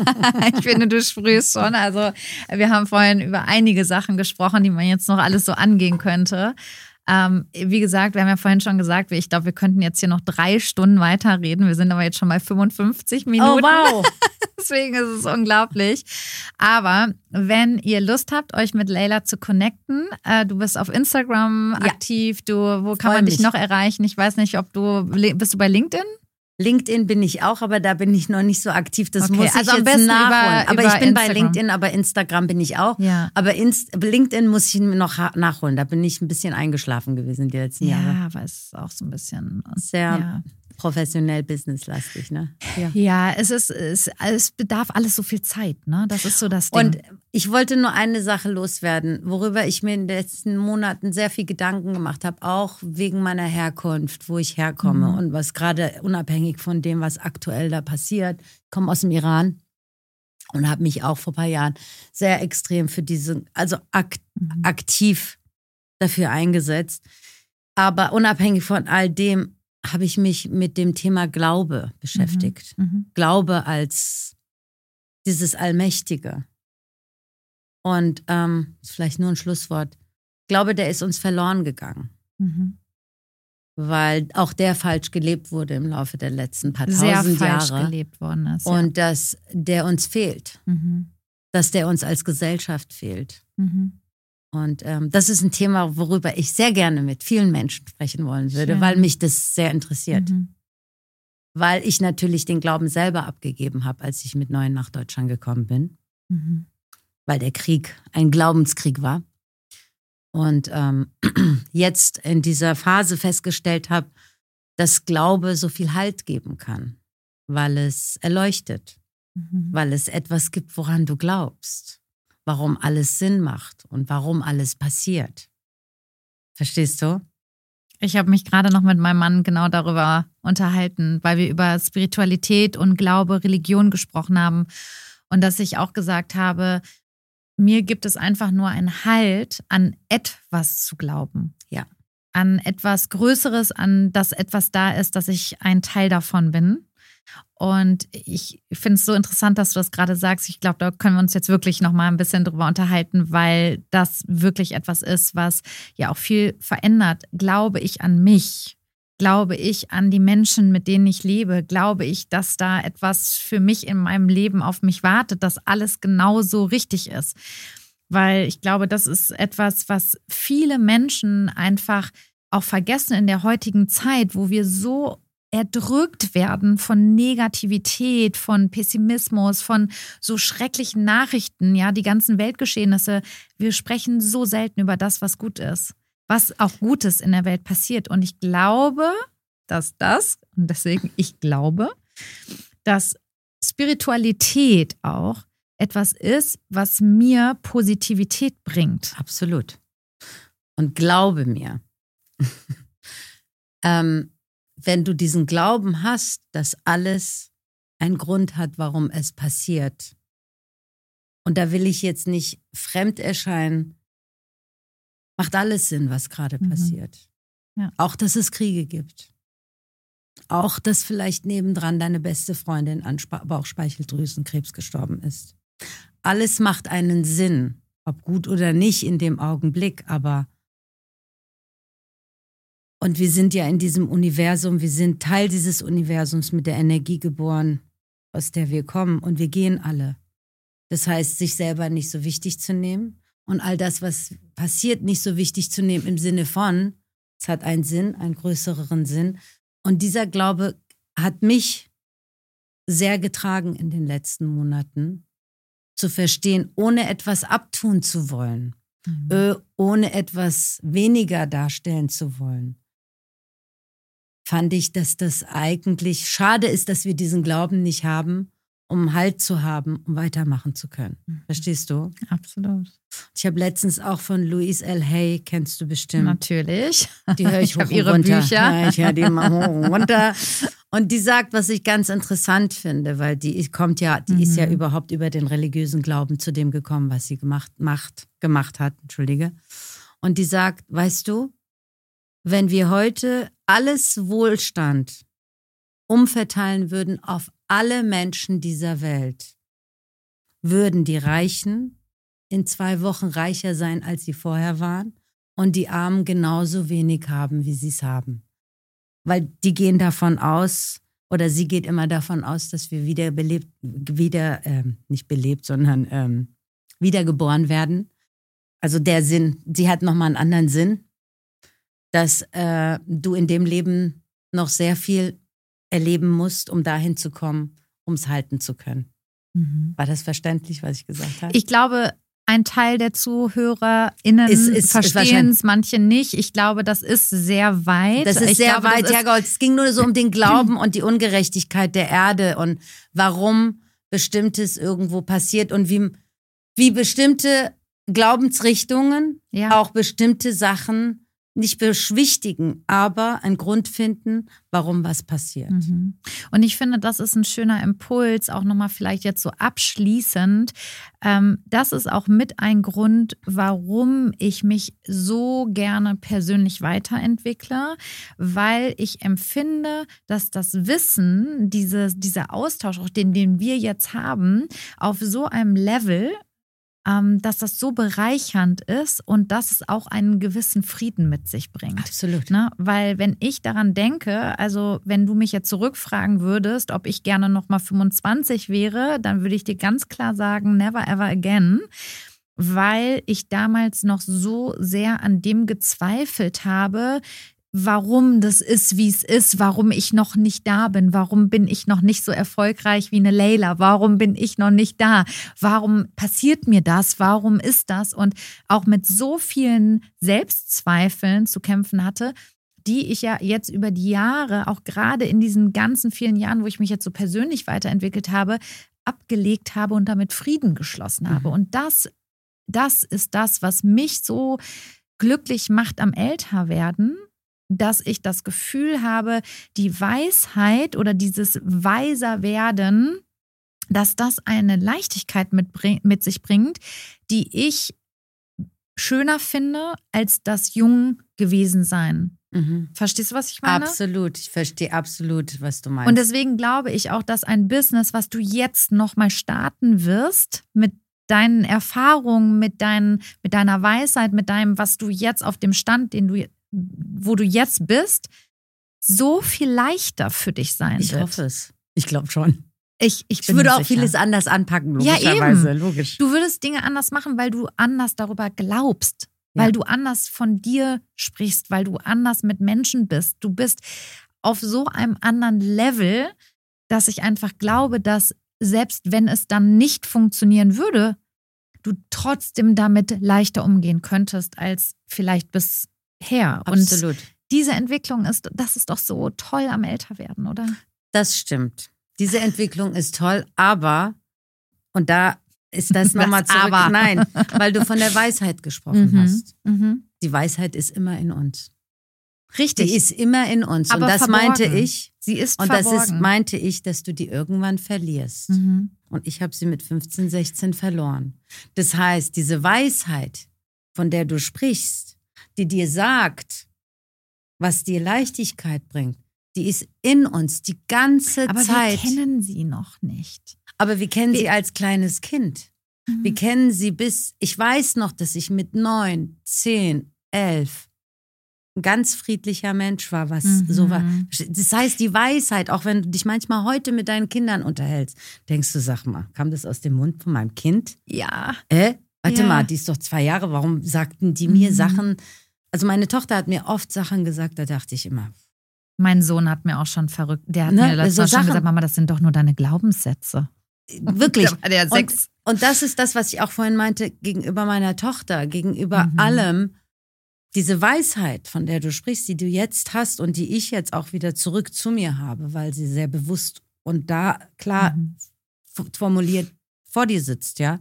Also, wir haben vorhin über einige Sachen gesprochen, die man jetzt noch alles so angehen könnte. Wie gesagt, wir haben ja vorhin schon gesagt, ich glaube, wir könnten jetzt hier noch 3 Stunden weiterreden. Wir sind aber jetzt schon bei 55 Minuten. Oh, wow. Deswegen ist es unglaublich. Aber wenn ihr Lust habt, euch mit Leila zu connecten, du bist auf Instagram aktiv, wo kann man dich noch erreichen? Ich weiß nicht, bist du bei LinkedIn? LinkedIn bin ich auch, aber da bin ich noch nicht so aktiv. Das muss ich also jetzt nachholen. Aber ich bin bei LinkedIn, aber Instagram bin ich auch. Ja. Aber LinkedIn muss ich noch nachholen. Da bin ich ein bisschen eingeschlafen gewesen die letzten Jahre. Ja, aber es ist auch so ein bisschen sehr professionell businesslastig, ne? Ja, es bedarf alles so viel Zeit, ne? Das ist so das Ding. Und ich wollte nur eine Sache loswerden, worüber ich mir in den letzten Monaten sehr viel Gedanken gemacht habe, auch wegen meiner Herkunft, wo ich herkomme und was gerade unabhängig von dem, was aktuell da passiert. Ich komme aus dem Iran und habe mich auch vor ein paar Jahren sehr extrem für aktiv dafür eingesetzt. Aber unabhängig von all dem habe ich mich mit dem Thema Glaube beschäftigt. Glaube als dieses Allmächtige. Und vielleicht nur ein Schlusswort. Ich glaube, der ist uns verloren gegangen. Weil auch der falsch gelebt wurde im Laufe der letzten paar tausend Jahre. Sehr falsch gelebt worden ist. Ja. Und dass der uns fehlt. Dass der uns als Gesellschaft fehlt. Und das ist ein Thema, worüber ich sehr gerne mit vielen Menschen sprechen wollen würde, weil mich das sehr interessiert. Weil ich natürlich den Glauben selber abgegeben habe, als ich mit 9 nach Deutschland gekommen bin. Weil der Krieg ein Glaubenskrieg war. Und jetzt in dieser Phase festgestellt habe, dass Glaube so viel Halt geben kann, weil es erleuchtet, weil es etwas gibt, woran du glaubst. Warum alles Sinn macht und warum alles passiert. Verstehst du? Ich habe mich gerade noch mit meinem Mann genau darüber unterhalten, weil wir über Spiritualität und Glaube, Religion gesprochen haben und dass ich auch gesagt habe, mir gibt es einfach nur einen Halt, an etwas zu glauben. Ja. An etwas Größeres, an das etwas da ist, dass ich ein Teil davon bin. Und ich finde es so interessant, dass du das gerade sagst. Ich glaube, da können wir uns jetzt wirklich noch mal ein bisschen drüber unterhalten, weil das wirklich etwas ist, was ja auch viel verändert. Glaube ich an mich? Glaube ich an die Menschen, mit denen ich lebe? Glaube ich, dass da etwas für mich in meinem Leben auf mich wartet, dass alles genauso richtig ist? Weil ich glaube, das ist etwas, was viele Menschen einfach auch vergessen in der heutigen Zeit, wo wir so erdrückt werden von Negativität, von Pessimismus, von so schrecklichen Nachrichten, ja, die ganzen Weltgeschehnisse. Wir sprechen so selten über das, was gut ist, was auch Gutes in der Welt passiert. Und ich glaube, dass ich glaube, dass Spiritualität auch etwas ist, was mir Positivität bringt. Absolut. Und glaube mir, wenn du diesen Glauben hast, dass alles einen Grund hat, warum es passiert. Und da will ich jetzt nicht fremd erscheinen. Macht alles Sinn, was gerade passiert. Ja. Auch, dass es Kriege gibt. Auch, dass vielleicht nebendran deine beste Freundin an Bauchspeicheldrüsenkrebs gestorben ist. Alles macht einen Sinn, ob gut oder nicht in dem Augenblick, aber und wir sind ja in diesem Universum, wir sind Teil dieses Universums mit der Energie geboren, aus der wir kommen und wir gehen alle. Das heißt, sich selber nicht so wichtig zu nehmen und all das, was passiert, nicht so wichtig zu nehmen im Sinne von, es hat einen Sinn, einen größeren Sinn. Und dieser Glaube hat mich sehr getragen in den letzten Monaten, zu verstehen, ohne etwas abtun zu wollen, ohne etwas weniger darstellen zu wollen. Fand ich, dass das eigentlich schade ist, dass wir diesen Glauben nicht haben, um Halt zu haben, um weitermachen zu können. Verstehst du? Absolut. Ich habe letztens auch von Louise L. Hay, kennst du bestimmt. Natürlich. Die höre ich hoch und ihre runter. Bücher. Ja, ich höre die immer hoch und runter. Und die sagt, was ich ganz interessant finde, weil die ist ja überhaupt über den religiösen Glauben zu dem gekommen, was sie gemacht hat, entschuldige. Und die sagt, weißt du, wenn wir heute alles Wohlstand umverteilen würden auf alle Menschen dieser Welt, würden die Reichen in 2 Wochen reicher sein, als sie vorher waren und die Armen genauso wenig haben, wie sie es haben. Weil die gehen davon aus, oder sie geht immer davon aus, dass wir wiedergeboren werden. Also der Sinn, sie hat nochmal einen anderen Sinn, dass du in dem Leben noch sehr viel erleben musst, um dahin zu kommen, um es halten zu können. War das verständlich, was ich gesagt habe? Ich glaube, ein Teil der ZuhörerInnen verstehen es, manche nicht. Ich glaube, das ist sehr weit. Das ist sehr weit, Herrgott. Es ging nur so um den Glauben und die Ungerechtigkeit der Erde und warum Bestimmtes irgendwo passiert und wie bestimmte Glaubensrichtungen auch bestimmte Sachen nicht beschwichtigen, aber einen Grund finden, warum was passiert. Und ich finde, das ist ein schöner Impuls, auch nochmal vielleicht jetzt so abschließend. Das ist auch mit ein Grund, warum ich mich so gerne persönlich weiterentwickle, weil ich empfinde, dass das Wissen, dieser Austausch, auch den wir jetzt haben, auf so einem Level, dass das so bereichernd ist und dass es auch einen gewissen Frieden mit sich bringt. Absolut. Ne? Weil wenn ich daran denke, also wenn du mich jetzt zurückfragen würdest, ob ich gerne nochmal 25 wäre, dann würde ich dir ganz klar sagen, never ever again, weil ich damals noch so sehr an dem gezweifelt habe, warum das ist, wie es ist, warum ich noch nicht da bin, warum bin ich noch nicht so erfolgreich wie eine Leila, warum bin ich noch nicht da, warum passiert mir das, warum ist das und auch mit so vielen Selbstzweifeln zu kämpfen hatte, die ich ja jetzt über die Jahre, auch gerade in diesen ganzen vielen Jahren, wo ich mich jetzt so persönlich weiterentwickelt habe, abgelegt habe und damit Frieden geschlossen habe. Und das ist das, was mich so glücklich macht am Älterwerden, dass ich das Gefühl habe, die Weisheit oder dieses Weiserwerden, dass das eine Leichtigkeit mit sich bringt, die ich schöner finde, als das jung gewesen sein. Verstehst du, was ich meine? Absolut, ich verstehe absolut, was du meinst. Und deswegen glaube ich auch, dass ein Business, was du jetzt nochmal starten wirst, mit deinen Erfahrungen, mit deiner Weisheit, mit deinem, was du jetzt auf dem Stand, wo du jetzt bist, so viel leichter für dich sein wird. Ich hoffe es. Ich glaube schon. Ich würde auch vieles anders anpacken, logischerweise. Ja, eben. Logisch. Du würdest Dinge anders machen, weil du anders darüber glaubst. Ja. Weil du anders von dir sprichst, weil du anders mit Menschen bist. Du bist auf so einem anderen Level, dass ich einfach glaube, dass selbst wenn es dann nicht funktionieren würde, du trotzdem damit leichter umgehen könntest als vielleicht bisher. Absolut. Und diese Entwicklung das ist doch so toll am Älterwerden, oder? Das stimmt. Diese Entwicklung ist toll, aber, und da ist das nochmal zurück, nein, weil du von der Weisheit gesprochen hast. Die Weisheit ist immer in uns. Richtig. Die ist immer in uns. Aber und das verborgen. Meinte ich. Sie ist und verborgen. Das meinte ich, dass du die irgendwann verlierst. Und ich habe sie mit 15, 16 verloren. Das heißt, diese Weisheit, von der du sprichst, die dir sagt, was dir Leichtigkeit bringt, die ist in uns die ganze Zeit. Aber wir kennen sie noch nicht. Aber wir kennen sie als kleines Kind. Wir kennen sie ich weiß noch, dass ich mit 9, 10, 11 ein ganz friedlicher Mensch war, was so war. Das heißt, die Weisheit, auch wenn du dich manchmal heute mit deinen Kindern unterhältst, denkst du, sag mal, kam das aus dem Mund von meinem Kind? Ja. Warte mal, die ist doch 2 Jahre, warum sagten die mir Sachen? Also meine Tochter hat mir oft Sachen gesagt, da dachte ich immer. Mein Sohn hat mir auch schon verrückt, der hat mir letztes Mal schon gesagt, Mama, das sind doch nur deine Glaubenssätze. Wirklich. Der hat 6. Und das ist das, was ich auch vorhin meinte, gegenüber meiner Tochter, gegenüber allem, diese Weisheit, von der du sprichst, die du jetzt hast und die ich jetzt auch wieder zurück zu mir habe, weil sie sehr bewusst und da klar formuliert vor dir sitzt, ja,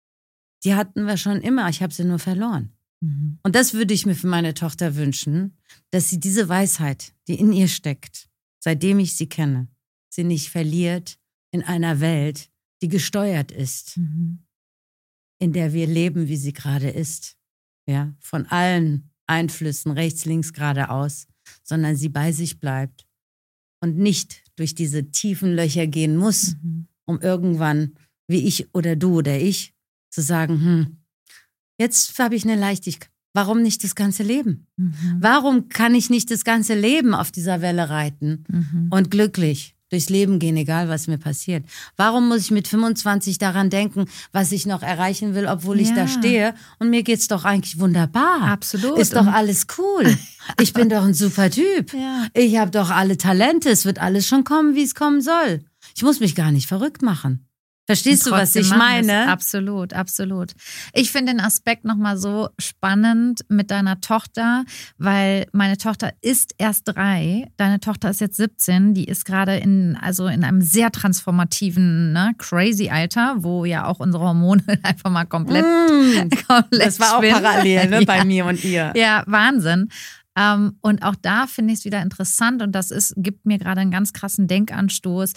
die hatten wir schon immer, ich habe sie nur verloren. Und das würde ich mir für meine Tochter wünschen, dass sie diese Weisheit, die in ihr steckt, seitdem ich sie kenne, sie nicht verliert in einer Welt, die gesteuert ist, in der wir leben, wie sie gerade ist. Ja, von allen Einflüssen, rechts, links, geradeaus, sondern sie bei sich bleibt und nicht durch diese tiefen Löcher gehen muss, um irgendwann, wie ich oder du oder ich, zu sagen, jetzt habe ich eine Leichtigkeit. Warum nicht das ganze Leben? Warum kann ich nicht das ganze Leben auf dieser Welle reiten und glücklich durchs Leben gehen, egal was mir passiert? Warum muss ich mit 25 daran denken, was ich noch erreichen will, obwohl ich da stehe? Und mir geht's doch eigentlich wunderbar. Absolut. Ist doch alles cool. Ich bin doch ein super Typ. Ja. Ich habe doch alle Talente. Es wird alles schon kommen, wie es kommen soll. Ich muss mich gar nicht verrückt machen. Verstehst du, was ich meine? Absolut, absolut. Ich finde den Aspekt nochmal so spannend mit deiner Tochter, weil meine Tochter ist erst 3, deine Tochter ist jetzt 17, die ist gerade in einem sehr transformativen, crazy Alter, wo ja auch unsere Hormone einfach mal komplett das war schwimmen. auch parallel bei mir und ihr. Ja, Wahnsinn. Und auch da finde ich es wieder interessant und gibt mir gerade einen ganz krassen Denkanstoß.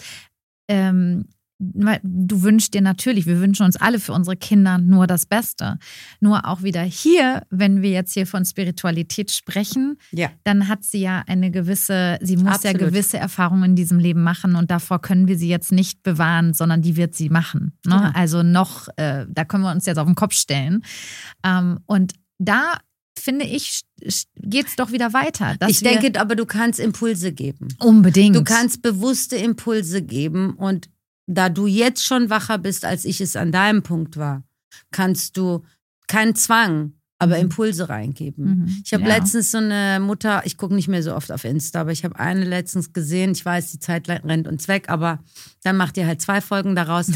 Du wünschst dir natürlich, wir wünschen uns alle für unsere Kinder nur das Beste. Nur auch wieder hier, wenn wir jetzt hier von Spiritualität sprechen, dann hat sie ja sie muss ja gewisse Erfahrungen in diesem Leben machen und davor können wir sie jetzt nicht bewahren, sondern die wird sie machen. Ne? Ja. Also da können wir uns jetzt auf den Kopf stellen. Und da finde ich, geht es doch wieder weiter. Ich denke, aber du kannst Impulse geben. Unbedingt. Du kannst bewusste Impulse geben und da du jetzt schon wacher bist, als ich es an deinem Punkt war, kannst du keinen Zwang, aber Impulse reingeben. Ich habe letztens so eine Mutter, ich gucke nicht mehr so oft auf Insta, aber ich habe eine letztens gesehen, ich weiß, die Zeit rennt uns weg, aber dann macht ihr halt 2 Folgen daraus.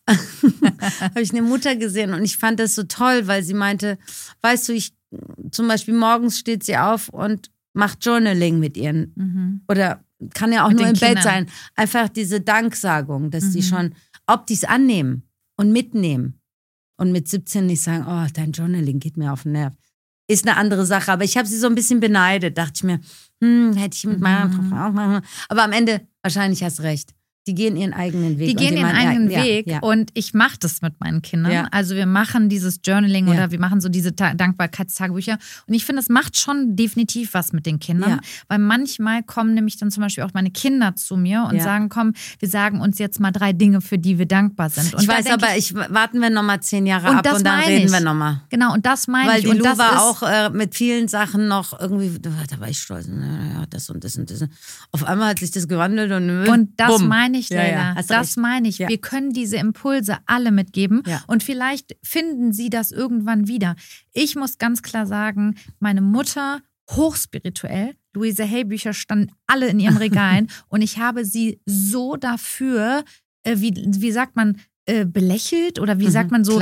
Habe ich eine Mutter gesehen und ich fand das so toll, weil sie meinte, weißt du, zum Beispiel morgens steht sie auf und macht Journaling mit ihren, oder kann ja auch nur im Bett sein. Einfach diese Danksagung, dass die schon, ob die es annehmen und mitnehmen und mit 17 nicht sagen, oh, dein Journaling geht mir auf den Nerv. Ist eine andere Sache. Aber ich habe sie so ein bisschen beneidet. Dachte ich mir, hätte ich mit meiner Tochter auch machen. Aber am Ende, wahrscheinlich hast du recht. Die gehen ihren eigenen Weg. Die gehen ihren eigenen Weg und ich mache das mit meinen Kindern. Ja. Also wir machen dieses Journaling oder wir machen so diese Dankbarkeitstagebücher und ich finde, es macht schon definitiv was mit den Kindern, weil manchmal kommen nämlich dann zum Beispiel auch meine Kinder zu mir und sagen, komm, wir sagen uns jetzt mal 3 Dinge, für die wir dankbar sind. Und ich weiß, aber warten wir nochmal 10 Jahre ab und dann reden wir nochmal. Genau, und das meine ich. Weil die Lou war auch mit vielen Sachen noch irgendwie, da war ich stolz, das und das und das. Auf einmal hat sich das gewandelt und das meine ich, Leila. Das meine ich. Wir können diese Impulse alle mitgeben und vielleicht finden sie das irgendwann wieder. Ich muss ganz klar sagen, meine Mutter, hochspirituell, Louise Hay Bücher standen alle in ihren Regalen und ich habe sie so dafür, wie sagt man, belächelt oder wie sagt man so,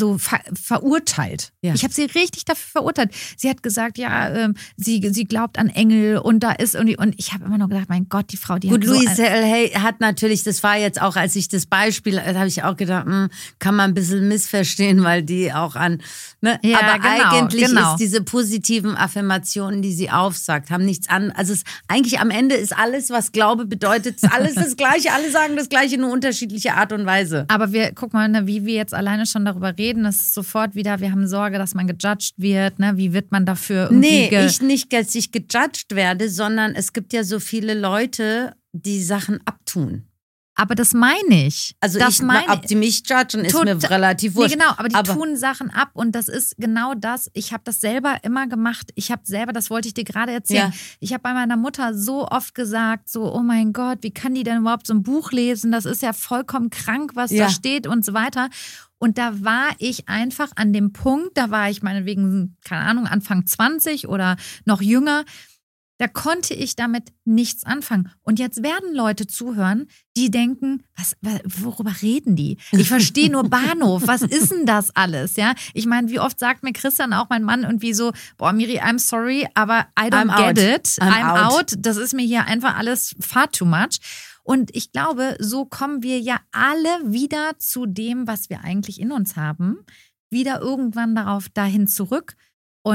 verurteilt. Ja. Ich habe sie richtig dafür verurteilt. Sie hat gesagt, sie glaubt an Engel und da ist irgendwie, und ich habe immer nur gedacht, mein Gott, die Frau, die hat so... Louise Hay hat natürlich, das war jetzt auch, als ich das Beispiel, da habe ich auch gedacht, kann man ein bisschen missverstehen, weil die auch an... Ne? Ja, aber eigentlich ist diese positiven Affirmationen, die sie aufsagt, haben nichts an... Also eigentlich am Ende ist alles, was Glaube bedeutet, alles das Gleiche. Alle sagen das Gleiche, nur unterschiedliche Art und Weise. Aber guck mal, wie wir jetzt alleine schon darüber reden, das ist sofort wieder, wir haben Sorge, dass man gejudged wird, ne? Wie wird man dafür irgendwie... Nee, ich nicht, dass ich gejudged werde, sondern es gibt ja so viele Leute, die Sachen abtun. Aber das meine ich. Also ob die mich judgen, ist mir relativ wurscht. Nee, genau, aber die tun Sachen ab und das ist genau das. Ich habe das selber immer gemacht. Das wollte ich dir gerade erzählen. Ja. Ich habe bei meiner Mutter so oft gesagt, so, oh mein Gott, wie kann die denn überhaupt so ein Buch lesen? Das ist ja vollkommen krank, was da steht und so weiter. Und da war ich einfach an dem Punkt, da war ich meinetwegen, keine Ahnung, Anfang 20 oder noch jünger. Da konnte ich damit nichts anfangen. Und jetzt werden Leute zuhören, die denken, worüber reden die? Ich verstehe nur Bahnhof. Was ist denn das alles? Ja, ich meine, wie oft sagt mir Christian, auch mein Mann, irgendwie so, boah, Miri, I'm sorry, aber I don't get it. I'm out. Das ist mir hier einfach alles far too much. Und ich glaube, so kommen wir ja alle wieder zu dem, was wir eigentlich in uns haben, wieder irgendwann dahin zurück. Und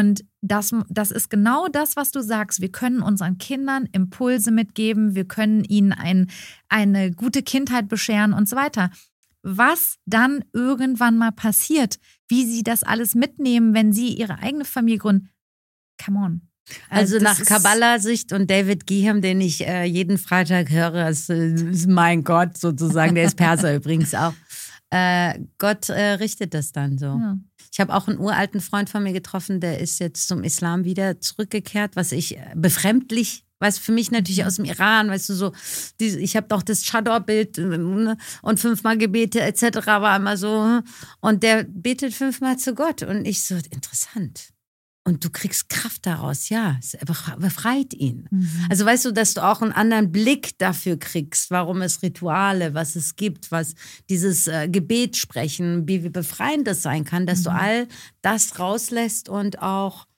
das ist genau das, was du sagst. Wir können unseren Kindern Impulse mitgeben, wir können ihnen eine gute Kindheit bescheren und so weiter. Was dann irgendwann mal passiert, wie sie das alles mitnehmen, wenn sie ihre eigene Familie gründen. Come on. Also nach Kabbalah-Sicht und David Giham, den ich jeden Freitag höre, ist mein Gott sozusagen, der ist Perser übrigens auch. Gott richtet das dann so. Ja. Ich habe auch einen uralten Freund von mir getroffen, der ist jetzt zum Islam wieder zurückgekehrt, was ich befremdlich, weißt für mich natürlich aus dem Iran, weißt du, so, ich habe doch das Chador-Bild und 5-mal Gebete etc. war immer so. Und der betet 5-mal zu Gott und ich so, interessant. Und du kriegst Kraft daraus, ja, es befreit ihn. Also weißt du, dass du auch einen anderen Blick dafür kriegst, warum es Rituale, was es gibt, was dieses Gebet sprechen, wie befreiend das sein kann, dass du all das rauslässt und auch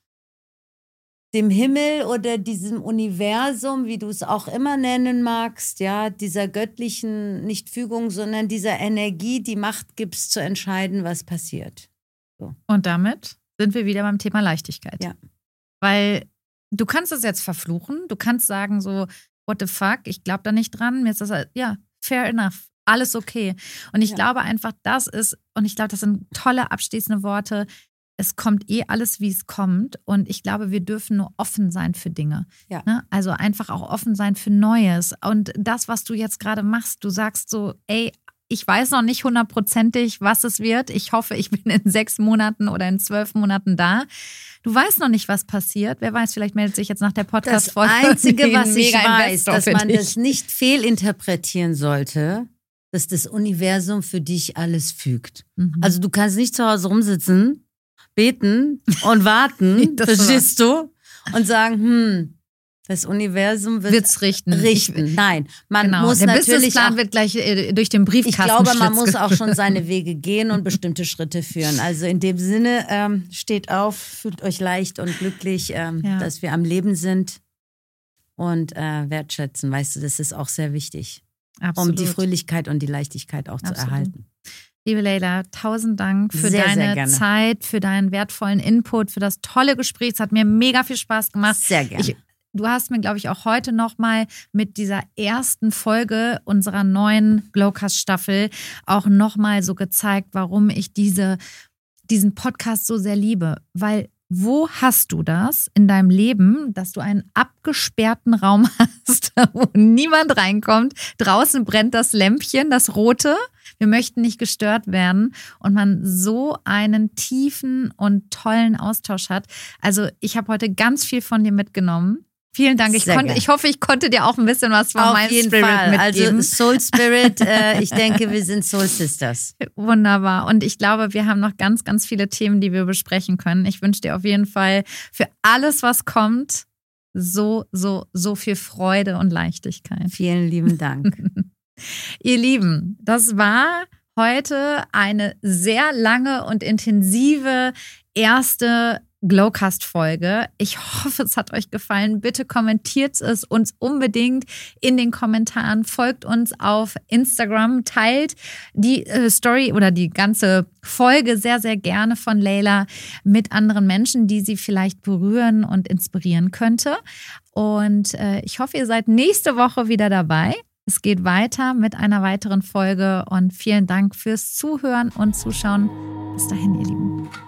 dem Himmel oder diesem Universum, wie du es auch immer nennen magst, ja, dieser göttlichen, nicht Fügung, sondern dieser Energie die Macht gibst, zu entscheiden, was passiert. So. Und damit sind wir wieder beim Thema Leichtigkeit. Ja. Weil du kannst es jetzt verfluchen, du kannst sagen so, what the fuck, ich glaube da nicht dran, mir ist das, ja, fair enough, alles okay. Und ich glaube einfach, das sind tolle abschließende Worte, es kommt alles, wie es kommt und ich glaube, wir dürfen nur offen sein für Dinge. Ja. Ne? Also einfach auch offen sein für Neues. Und das, was du jetzt gerade machst, du sagst so, ey, ich weiß noch nicht 100%, was es wird. Ich hoffe, ich bin in 6 Monaten oder in 12 Monaten da. Du weißt noch nicht, was passiert. Wer weiß, vielleicht meldet sich jetzt nach der Podcast-Folge. Das Einzige, was ich weiß, dass man das nicht fehlinterpretieren sollte, dass das Universum für dich alles fügt. Also du kannst nicht zu Hause rumsitzen, beten und warten, verstehst du? Und sagen, das Universum wird's richten. Nein, man muss der natürlich Businessplan wird gleich durch den Briefkasten. Ich glaube, man muss auch schon seine Wege gehen und bestimmte Schritte führen. Also in dem Sinne, steht auf, fühlt euch leicht und glücklich, dass wir am Leben sind und wertschätzen. Weißt du, das ist auch sehr wichtig, um die Fröhlichkeit und die Leichtigkeit auch zu erhalten. Liebe Leila, 1000 Dank für deine Zeit, für deinen wertvollen Input, für das tolle Gespräch. Es hat mir mega viel Spaß gemacht. Sehr gerne. Du hast mir, glaube ich, auch heute nochmal mit dieser ersten Folge unserer neuen Glowcast-Staffel auch nochmal so gezeigt, warum ich diesen Podcast so sehr liebe. Weil wo hast du das in deinem Leben, dass du einen abgesperrten Raum hast, wo niemand reinkommt? Draußen brennt das Lämpchen, das rote. Wir möchten nicht gestört werden und man so einen tiefen und tollen Austausch hat. Also ich habe heute ganz viel von dir mitgenommen. Vielen Dank. Ich hoffe, ich konnte dir auch ein bisschen was von meinem Spirit mitgeben. Also Soul Spirit, ich denke, wir sind Soul Sisters. Wunderbar. Und ich glaube, wir haben noch ganz, ganz viele Themen, die wir besprechen können. Ich wünsche dir auf jeden Fall für alles, was kommt, so viel Freude und Leichtigkeit. Vielen lieben Dank. Ihr Lieben, das war heute eine sehr lange und intensive erste Glowcast-Folge. Ich hoffe, es hat euch gefallen. Bitte kommentiert es uns unbedingt in den Kommentaren. Folgt uns auf Instagram. Teilt die Story oder die ganze Folge sehr, sehr gerne von Leila mit anderen Menschen, die sie vielleicht berühren und inspirieren könnte. Und ich hoffe, ihr seid nächste Woche wieder dabei. Es geht weiter mit einer weiteren Folge und vielen Dank fürs Zuhören und Zuschauen. Bis dahin, ihr Lieben.